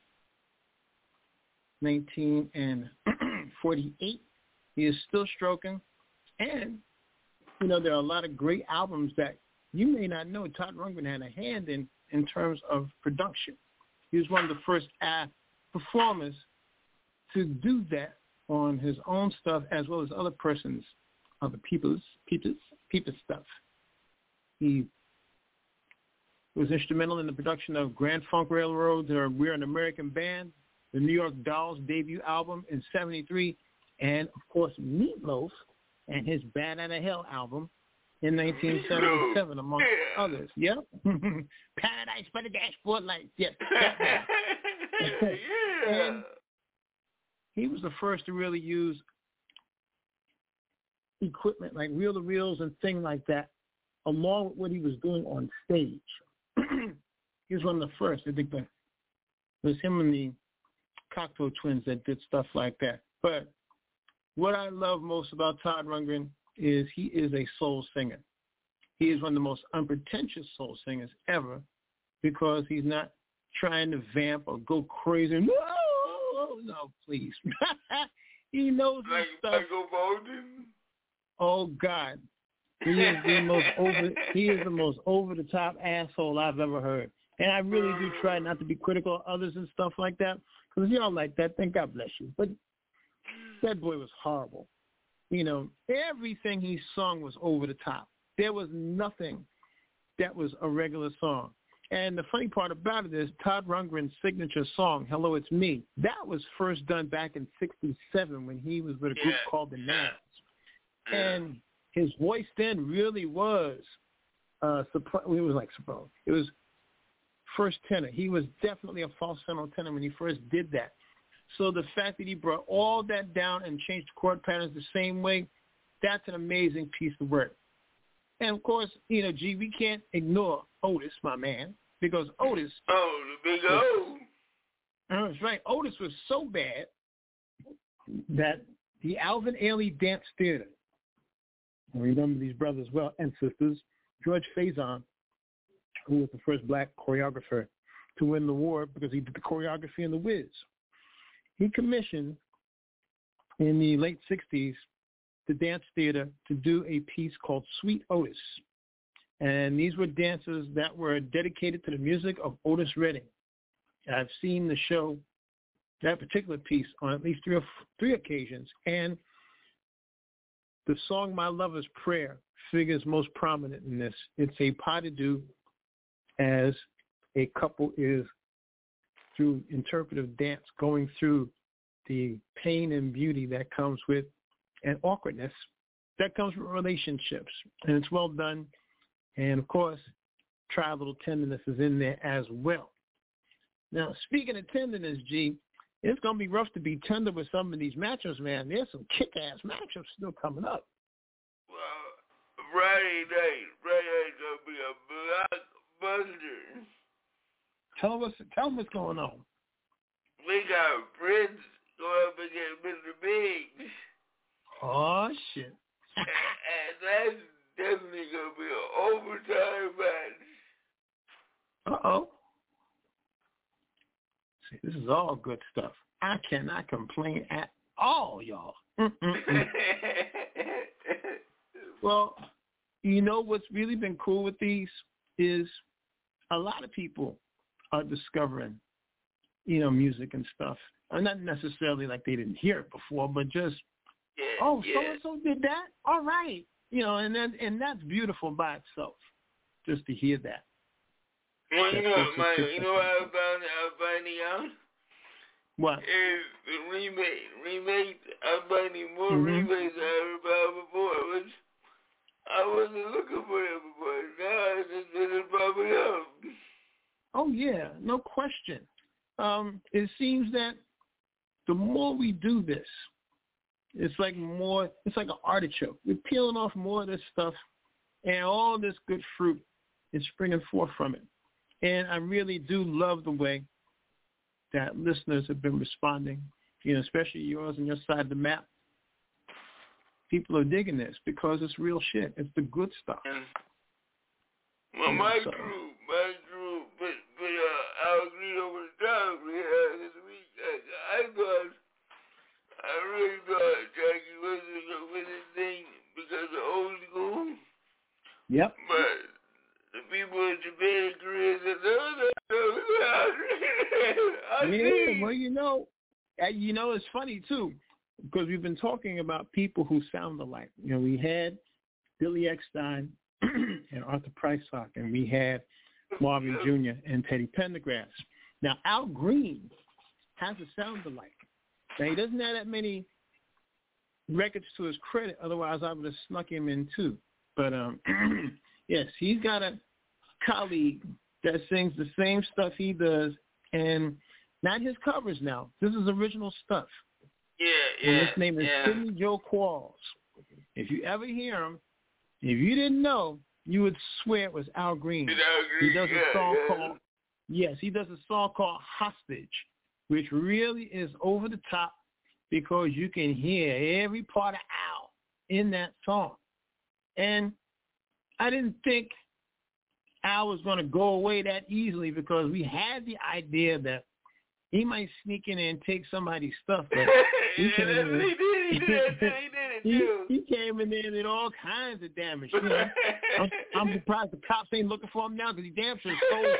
S1: nineteen forty-eight. He is still stroking. And, you know, there are a lot of great albums that you may not know Todd Rundgren had a hand in in terms of production. He was one of the first uh, performers to do that on his own stuff as well as other persons, other people's, people's, people's stuff. He was instrumental in the production of Grand Funk Railroad, or We're an American Band, the New York Dolls debut album in seventy-three, and, of course, Meatloaf and his Bad Outta Hell album in nineteen seventy-seven, among yeah. others. Yep. Paradise by the Dashboard Lights. Yes. yeah. And he was the first to really use equipment like reel-to-reels and things like that, along with what he was doing on stage. He was one of the first. I think that it was him and the Cocteau Twins that did stuff like that. But what I love most about Todd Rundgren is he is a soul singer. He is one of the most unpretentious soul singers ever because he's not trying to vamp or go crazy. No, no, please. He knows his
S5: like
S1: stuff.
S5: Michael Bolton?
S1: Oh, God. He is the most over. He is the most over the top asshole I've ever heard, and I really do try not to be critical of others and stuff like that because y'all like that. Then God bless you. But that boy was horrible. You know, everything he sung was over the top. There was nothing that was a regular song. And the funny part about it is Todd Rundgren's signature song, "Hello, It's Me," that was first done back in sixty-seven when he was with a group
S5: yeah.
S1: called the Nats, and his voice then really was, uh, it was like, it was first tenor. He was definitely a falsetto tenor when he first did that. So the fact that he brought all that down and changed the chord patterns the same way, that's an amazing piece of work. And, of course, you know, gee, we can't ignore Otis, my man, because Otis.
S5: Oh, the big O.
S1: That's right. Otis was so bad that the Alvin Ailey Dance Theater, I remember these brothers well and sisters, George Faison, who was the first black choreographer to win the award because he did the choreography in The Wiz. He commissioned in the late sixties the dance theater to do a piece called Sweet Otis. And these were dances that were dedicated to the music of Otis Redding. I've seen the show, that particular piece, on at least three or f- three occasions. And the song My Lover's Prayer figures most prominent in this. It's a pas de deux as a couple is, through interpretive dance, going through the pain and beauty that comes with, and awkwardness that comes with relationships. And it's well done. And, of course, Try a Little Tenderness is in there as well. Now, speaking of tenderness, G, it's going to be rough to be tender with some of these matchups, man. There's some kick-ass matchups still coming up.
S5: Well, Friday night, Friday night's going to be a blockbuster.
S1: Tell us, tell them what's going on.
S5: We got Prince going up against Mister Biggs.
S1: Oh, shit.
S5: and, and that's definitely going to be an overtime match.
S1: Uh-oh. See, this is all good stuff. I cannot complain at all, y'all. Well, you know what's really been cool with these is a lot of people are discovering, you know, music and stuff. Uh, not necessarily like they didn't hear it before, but just,
S5: yeah,
S1: oh,
S5: yeah.
S1: so-and-so did that? All right. You know, and then, and that's beautiful by itself, just to hear that.
S5: Well, you know,
S1: that's
S5: my, you know what I found, I finding out?
S1: What?
S5: Is the remake, remake, I'm finding more
S1: mm-hmm.
S5: remakes I ever found before, which I wasn't looking for them before. Now it's just been popping up.
S1: Oh, yeah, no question. Um, it seems that the more we do this, it's like more, it's like an artichoke. We're peeling off more of this stuff, and all this good fruit is springing forth from it. And I really do love the way that listeners have been responding, you know, especially yours on your side of the map. People are digging this because it's real shit. It's the good stuff.
S5: Well,
S1: yeah,
S5: my
S1: so.
S5: group, my group, but, but uh, I agreed over the top we had this week. I, I thought, I really thought Jackie wasn't a winning thing because of old school.
S1: Yep.
S5: But the people in Japan and Korea said, no, no, no, no.
S1: Yeah, well, you know, you know, it's funny, too, because we've been talking about people who sound alike. You know, we had Billy Eckstine and Arthur Price Hawk, and we had Marvin Junior and Teddy Pendergrass. Now, Al Green has a sound alike. Now, he doesn't have that many records to his credit, otherwise I would have snuck him in, too. But, um, yes, he's got a colleague that sings the same stuff he does, and not his covers now. This is original stuff.
S5: Yeah, yeah.
S1: And his name is
S5: yeah.
S1: Sidney Joe Qualls. If you ever hear him, if you didn't know, you would swear it was Al Green.
S5: Al Green.
S1: He does a
S5: yeah,
S1: song
S5: yeah.
S1: called, yes, he does a song called Hostage, which really is over the top because you can hear every part of Al in that song. And I didn't think Al was going to go away that easily because we had the idea that he might sneak in and take somebody's stuff. But he,
S5: yeah,
S1: came in,
S5: he did. He did. He did it
S1: he,
S5: too.
S1: he came in there and did all kinds of damage. You know? I'm, I'm surprised the cops ain't looking for him now because he damn sure stole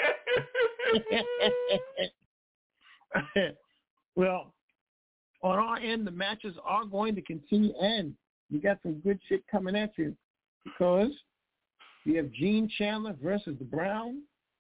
S1: something. Well, on our end, the matches are going to continue, and we got some good shit coming at you because we have Gene Chandler versus the Browns,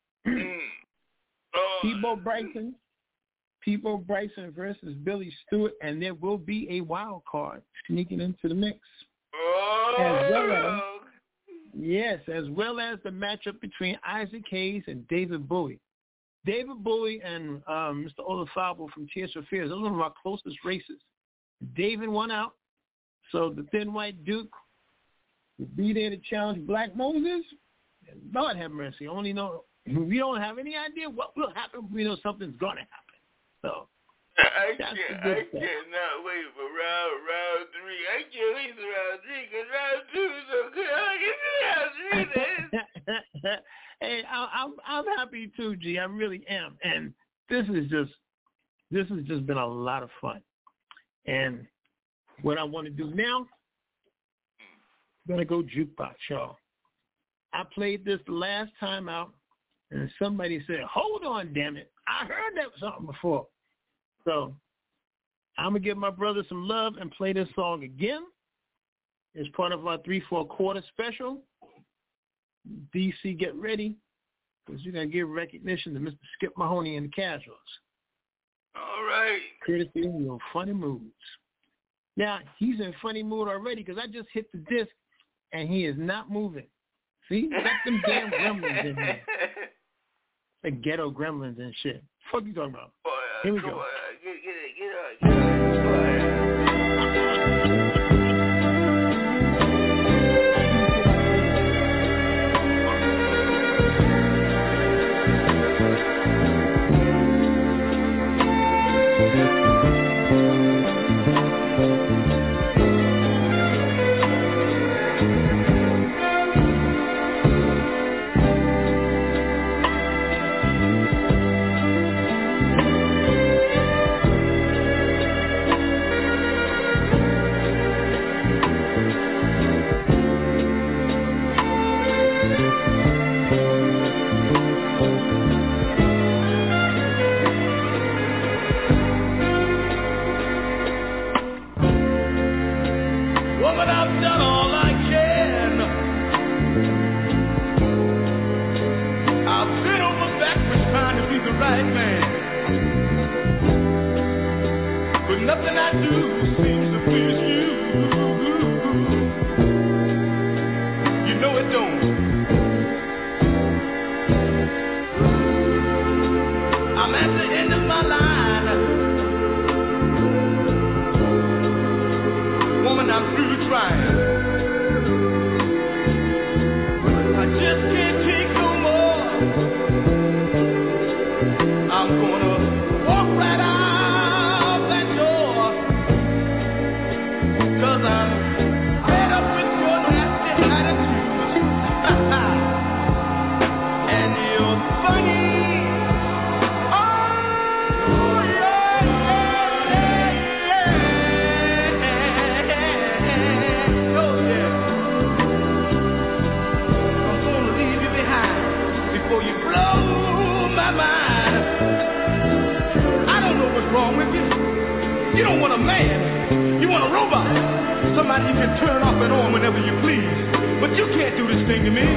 S5: oh.
S1: Peabo Bryson, Peabo Bryson versus Billy Stewart, and there will be a wild card sneaking into the mix.
S5: Oh.
S1: As well as, yes, as well as the matchup between Isaac Hayes and David Bowie. David Bowie and um, Mister Olafabo from Tears for Fears, those are one of our closest races. David won out, so the Thin White Duke would be there to challenge Black Moses. And Lord have mercy, only know we don't have any idea what will happen. We know something's going to happen. So
S5: I
S1: that's
S5: can't,
S1: the good
S5: I
S1: stuff.
S5: cannot wait for round round three. I can't wait for round three because round two is so good. I can see round three.
S1: Hey, I, I'm I'm happy too, G. I really am, and this is just this has just been a lot of fun. And what I want to do now, I'm gonna go jukebox, y'all. I played this the last time out, and somebody said, "Hold on, damn it! I heard that something before." So I'm gonna give my brother some love and play this song again. It's part of our three four quarter special. D C, get ready, because you're going to give recognition to Mister Skip Mahoney and the Casuals.
S5: All right.
S1: Courtesy of your funny moods. Now, he's in funny mood already because I just hit the disc, and he is not moving. See? Got them damn gremlins in there. The ghetto gremlins and shit. What the fuck you talking about?
S5: Boy,
S1: Here we
S5: come
S1: go.
S5: on. Get, get it, get it, get it. Go ahead.
S3: I'm gonna You don't want a man. You want a robot. Somebody you can turn off and on whenever you please. But you can't do this thing to me.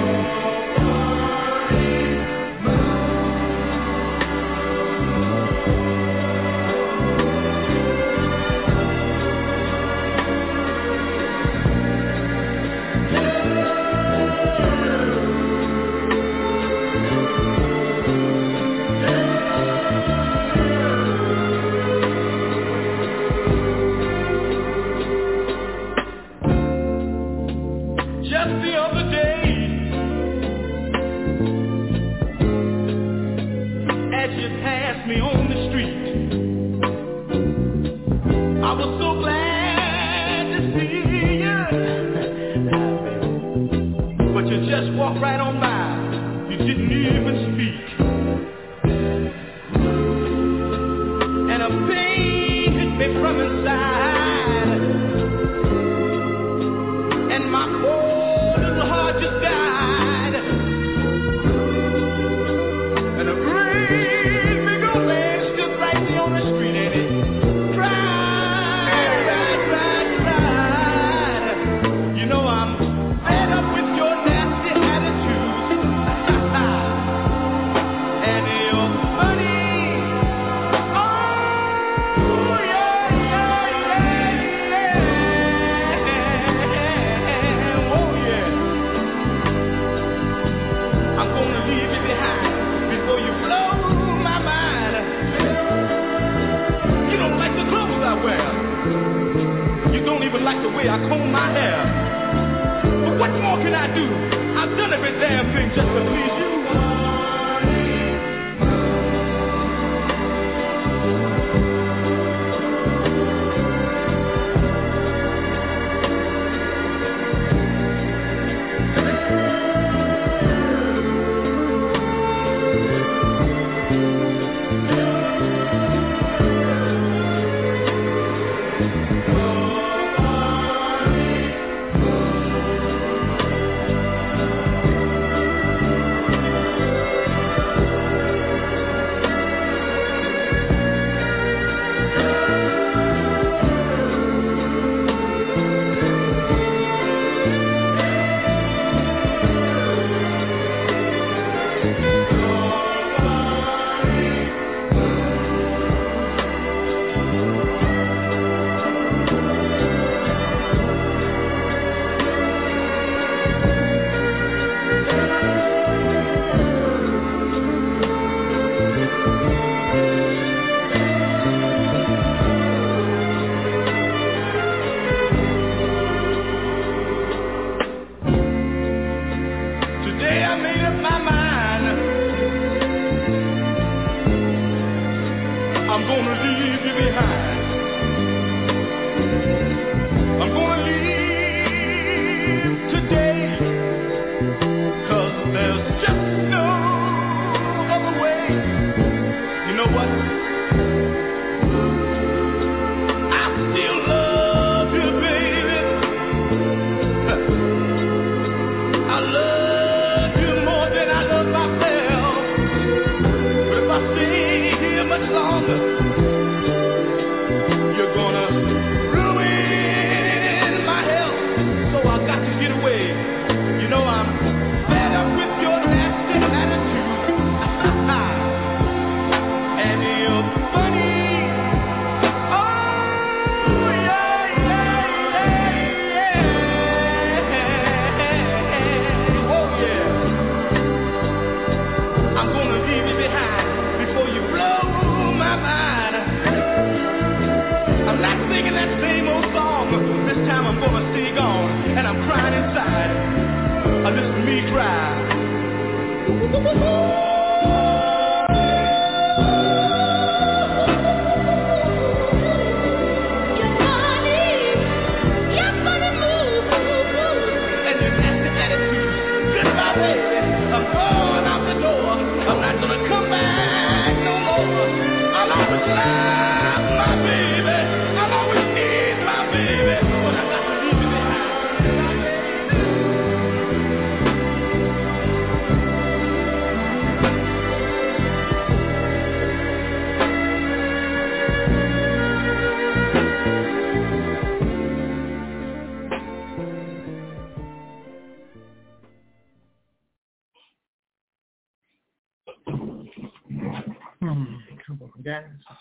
S1: Come on, guys.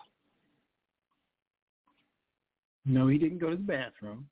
S1: No, he didn't go to the bathroom.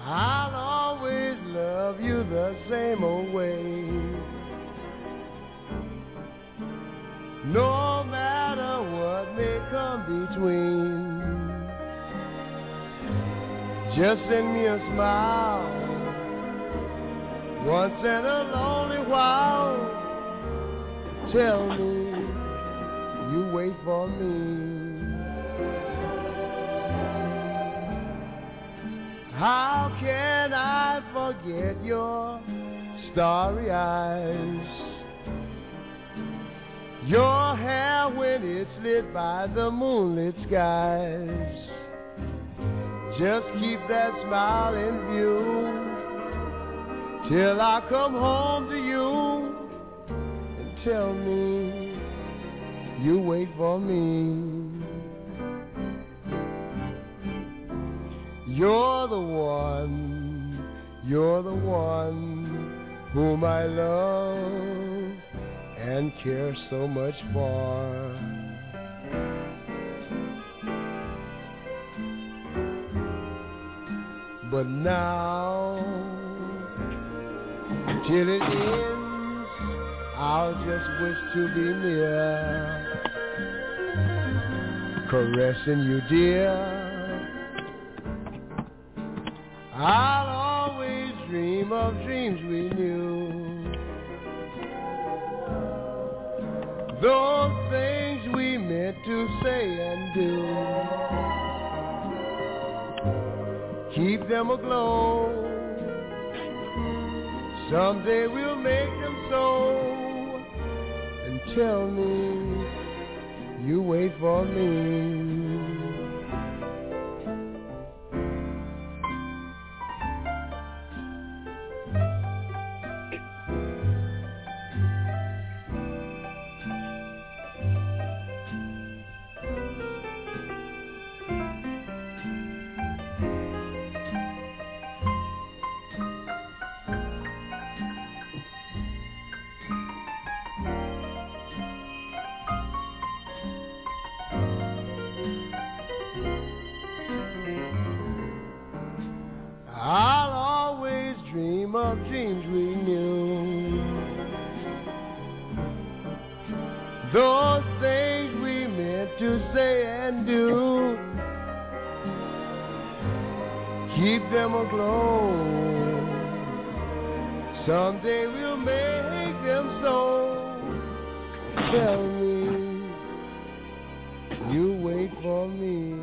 S2: I'll always love you the same old way. No matter what may come between, just send me a smile once in a lonely while. Tell me you wait for me. How can I forget your starry eyes? Your hair when it's lit by the moonlit skies. Just keep that smile in view till I come home to you and tell me you wait for me. You're the one, you're the one whom I love and care so much for. But now, till it ends, I'll just wish to be near, caressing you, dear. I'll always dream of dreams we knew, those things we meant to say and do. Keep them aglow, someday we'll make them so, and tell me you wait for me. I'll always dream of dreams we knew, those things we meant to say and do. Keep them aglow, someday we'll make them so. Tell me you wait for me.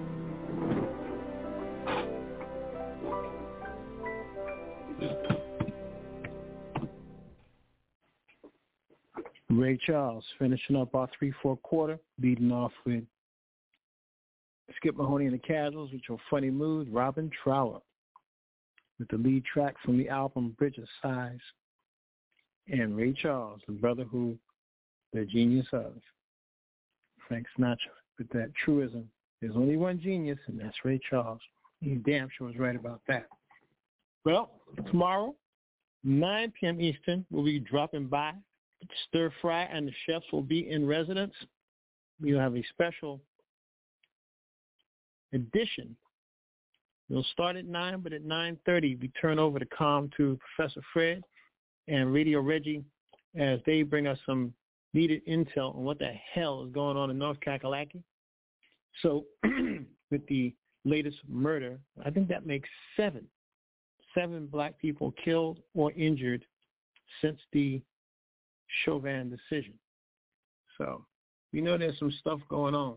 S1: Ray Charles finishing up our three four quarter, leading off with Skip Mahoney and the Casuals, with Your Funny Mood, Robin Trower, with the lead track from the album Bridge of Sighs, and Ray Charles, the brother who the genius of, Frank Sinatra, with that truism, there's only one genius, and that's Ray Charles. He damn sure was right about that. Well, tomorrow, nine p.m. Eastern, we'll be dropping by. Stir Fry and the chefs will be in residence. We'll have a special edition. We'll start at nine, but at nine thirty, we turn over the comm to Professor Fred and Radio Reggie as they bring us some needed intel on what the hell is going on in North Kakalaki. So with the latest murder, I think that makes seven, seven black people killed or injured since the Chauvin decision. So we know there's some stuff going on.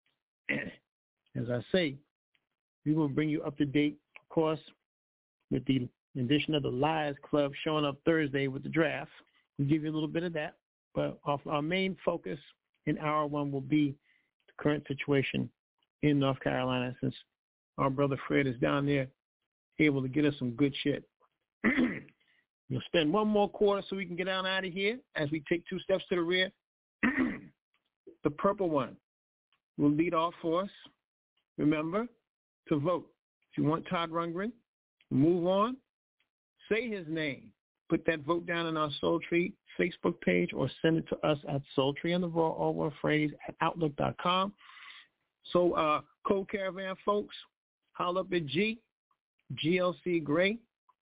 S1: As I say, we will bring you up to date, of course, with the edition of the Liars Club showing up Thursday with the draft. We'll give you a little bit of that, but our main focus in hour one will be the current situation in North Carolina, since our brother Fred is down there able to get us some good shit. We'll spend one more quarter so we can get on out of here as we take two steps to the rear. The purple one will lead off for us. Remember to vote. If you want Todd Rundgren, move on. Say his name. Put that vote down in our Soul Tree Facebook page or send it to us at Soul Tree in the Raw, all one phrase, at outlook dot com. So, uh, Code Caravan folks, holler up at G. G L C Gray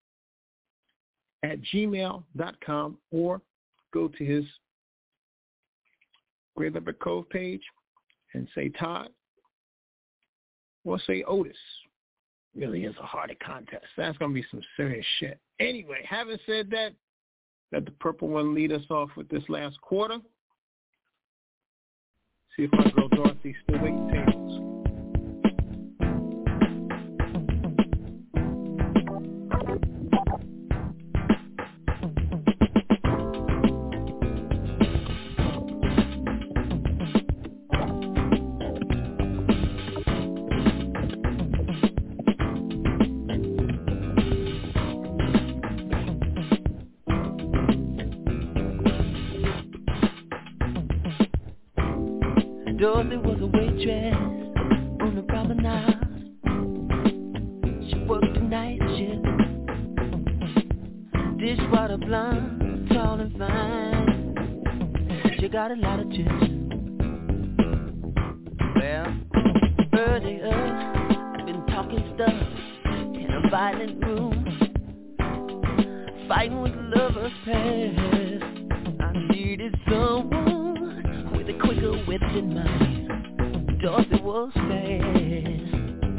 S1: at gmail dot com, or go to his Great Leopard Cove page and say Todd, or say Otis. Really is a hardy contest. That's going to be some serious shit. Anyway, having said that, let the purple one lead us off with this last quarter. See if my girl Dorothy's still waiting tables.
S6: Dorothy was a waitress on the promenade. She worked the night shift, dishwater blonde, tall and fine. She got a lot of tips. Well, early up, been talking stuff in a violent room, fighting with lovers past. I needed someone with a quicker wit than mine. Dorothy was fast.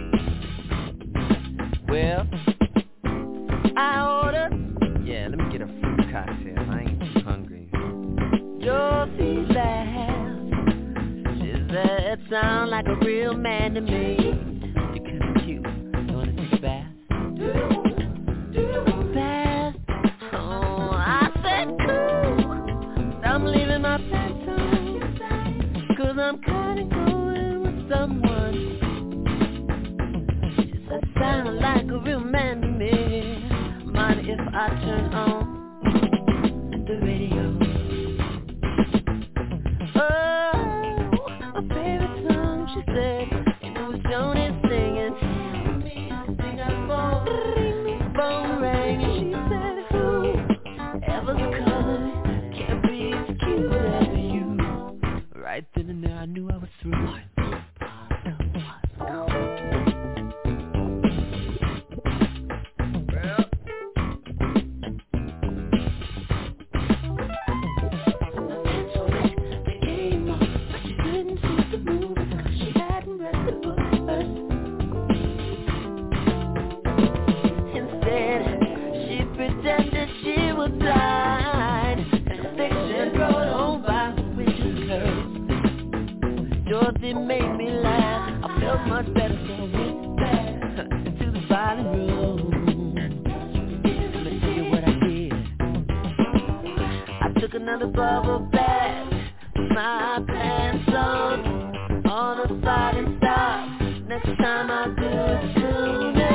S6: Well, I ordered, yeah, let me get a fruit cocktail. I ain't too hungry. Dorothy laughed. She said, "That sound like a real man to me. You're kinda cute. You wanna take a bath?" Bath? Oh, I said cool. I'm leaving my pants on, 'cause I'm kinda going with someone. She said, "Sound like a real man to me. Mind if I turn on the radio?" Oh, my favorite song, she said, it was Joni singing. Tell me, I think I'm born. The phone rang and she said, "Who ever's color can't be as cute as you." Right then and there, I knew I was through. Instead, she pretended she was blind, and fiction brought home by witch's curse. Dorothy made me laugh. I felt much better, so I went back into the violent room. Let me tell you what I did. I took another bubble bath, my pants on, on a fighting stop. Next time I'll do it sooner.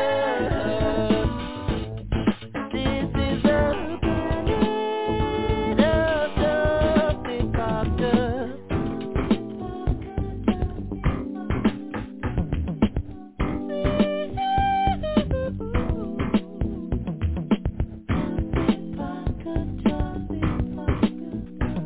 S6: This is a planet of Dorothy Parker. Dorothy Parker, Dorothy Parker.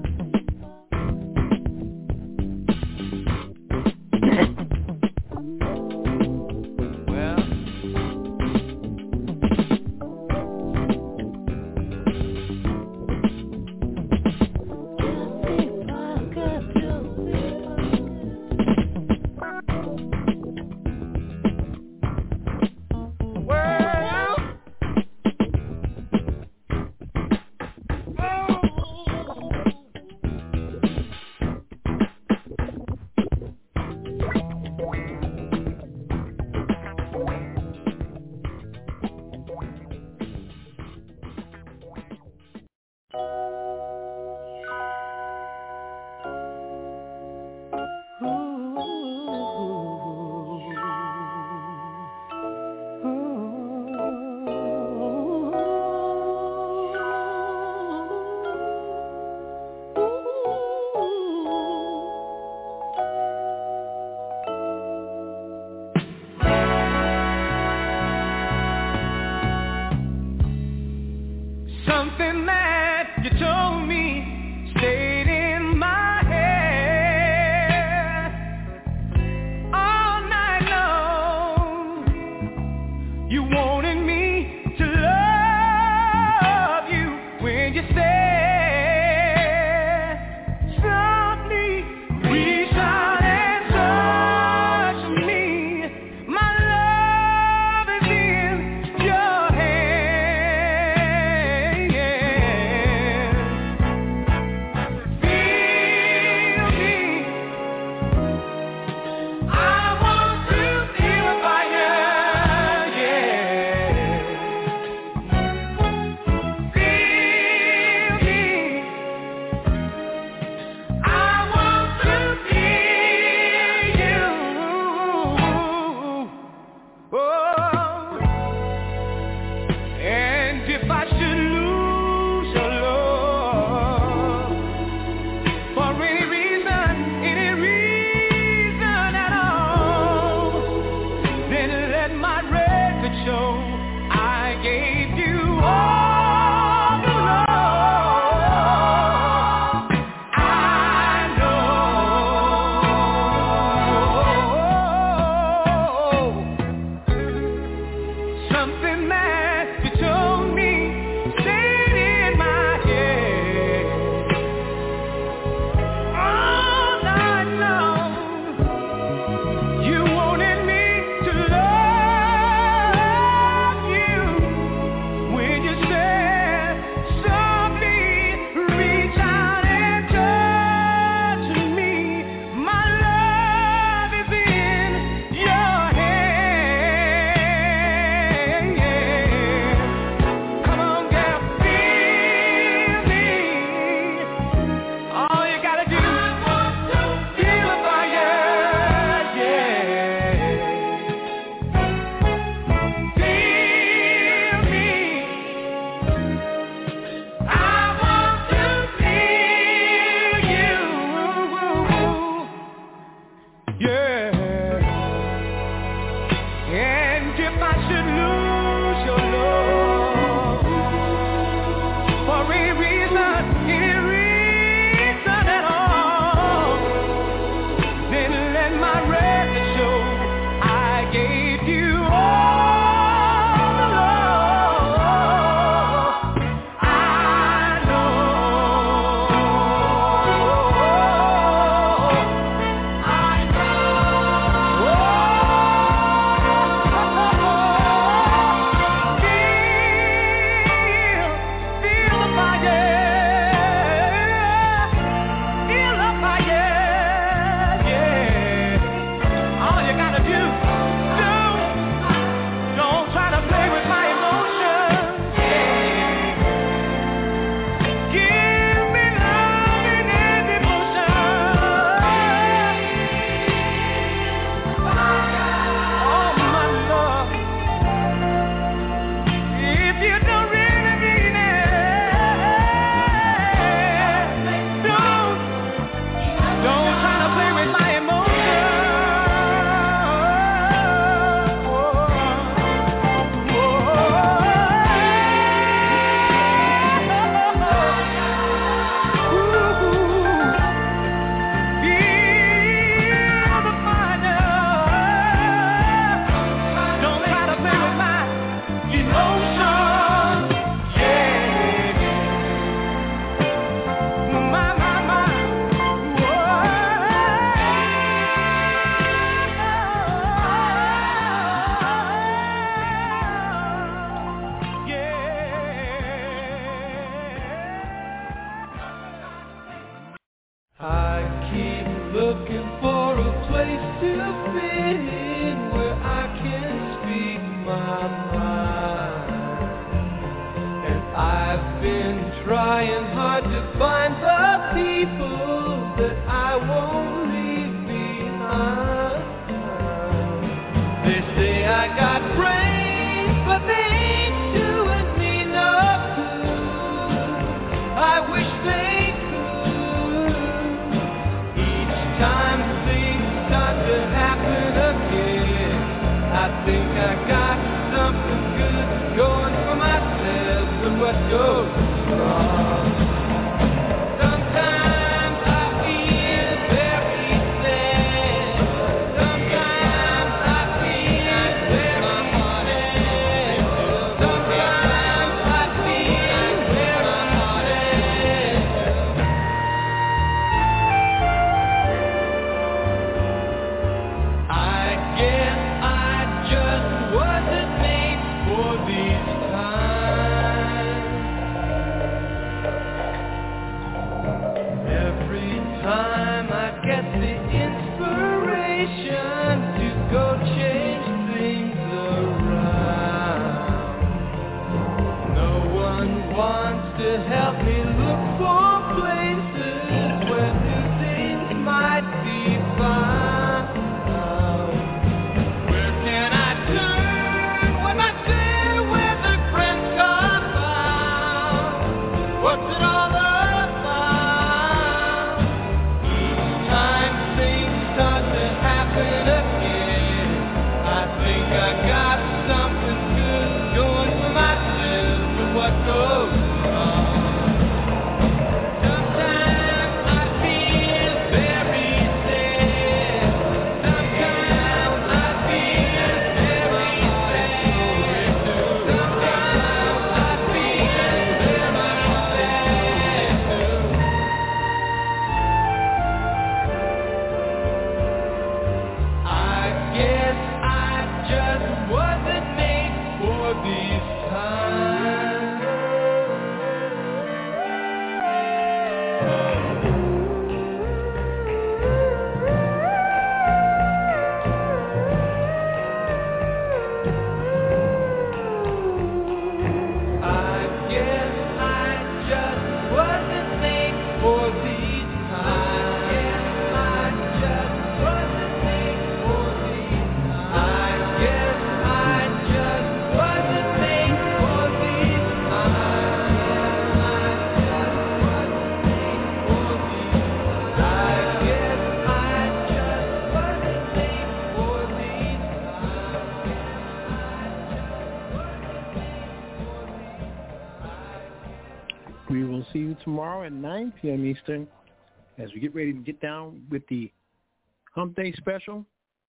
S1: Tomorrow at nine p.m. Eastern as we get ready to get down with the Hump Day special.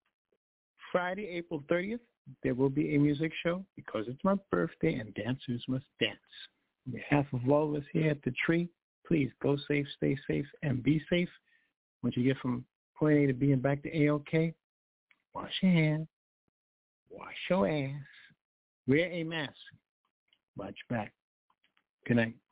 S1: Friday, April thirtieth, there will be a music show because it's my birthday and dancers must dance. On behalf of all of us here at the tree, please go safe, stay safe, and be safe. Once you get from point A to B and back to A-OK, wash your hands, wash your ass, wear a mask, watch your back. Good night.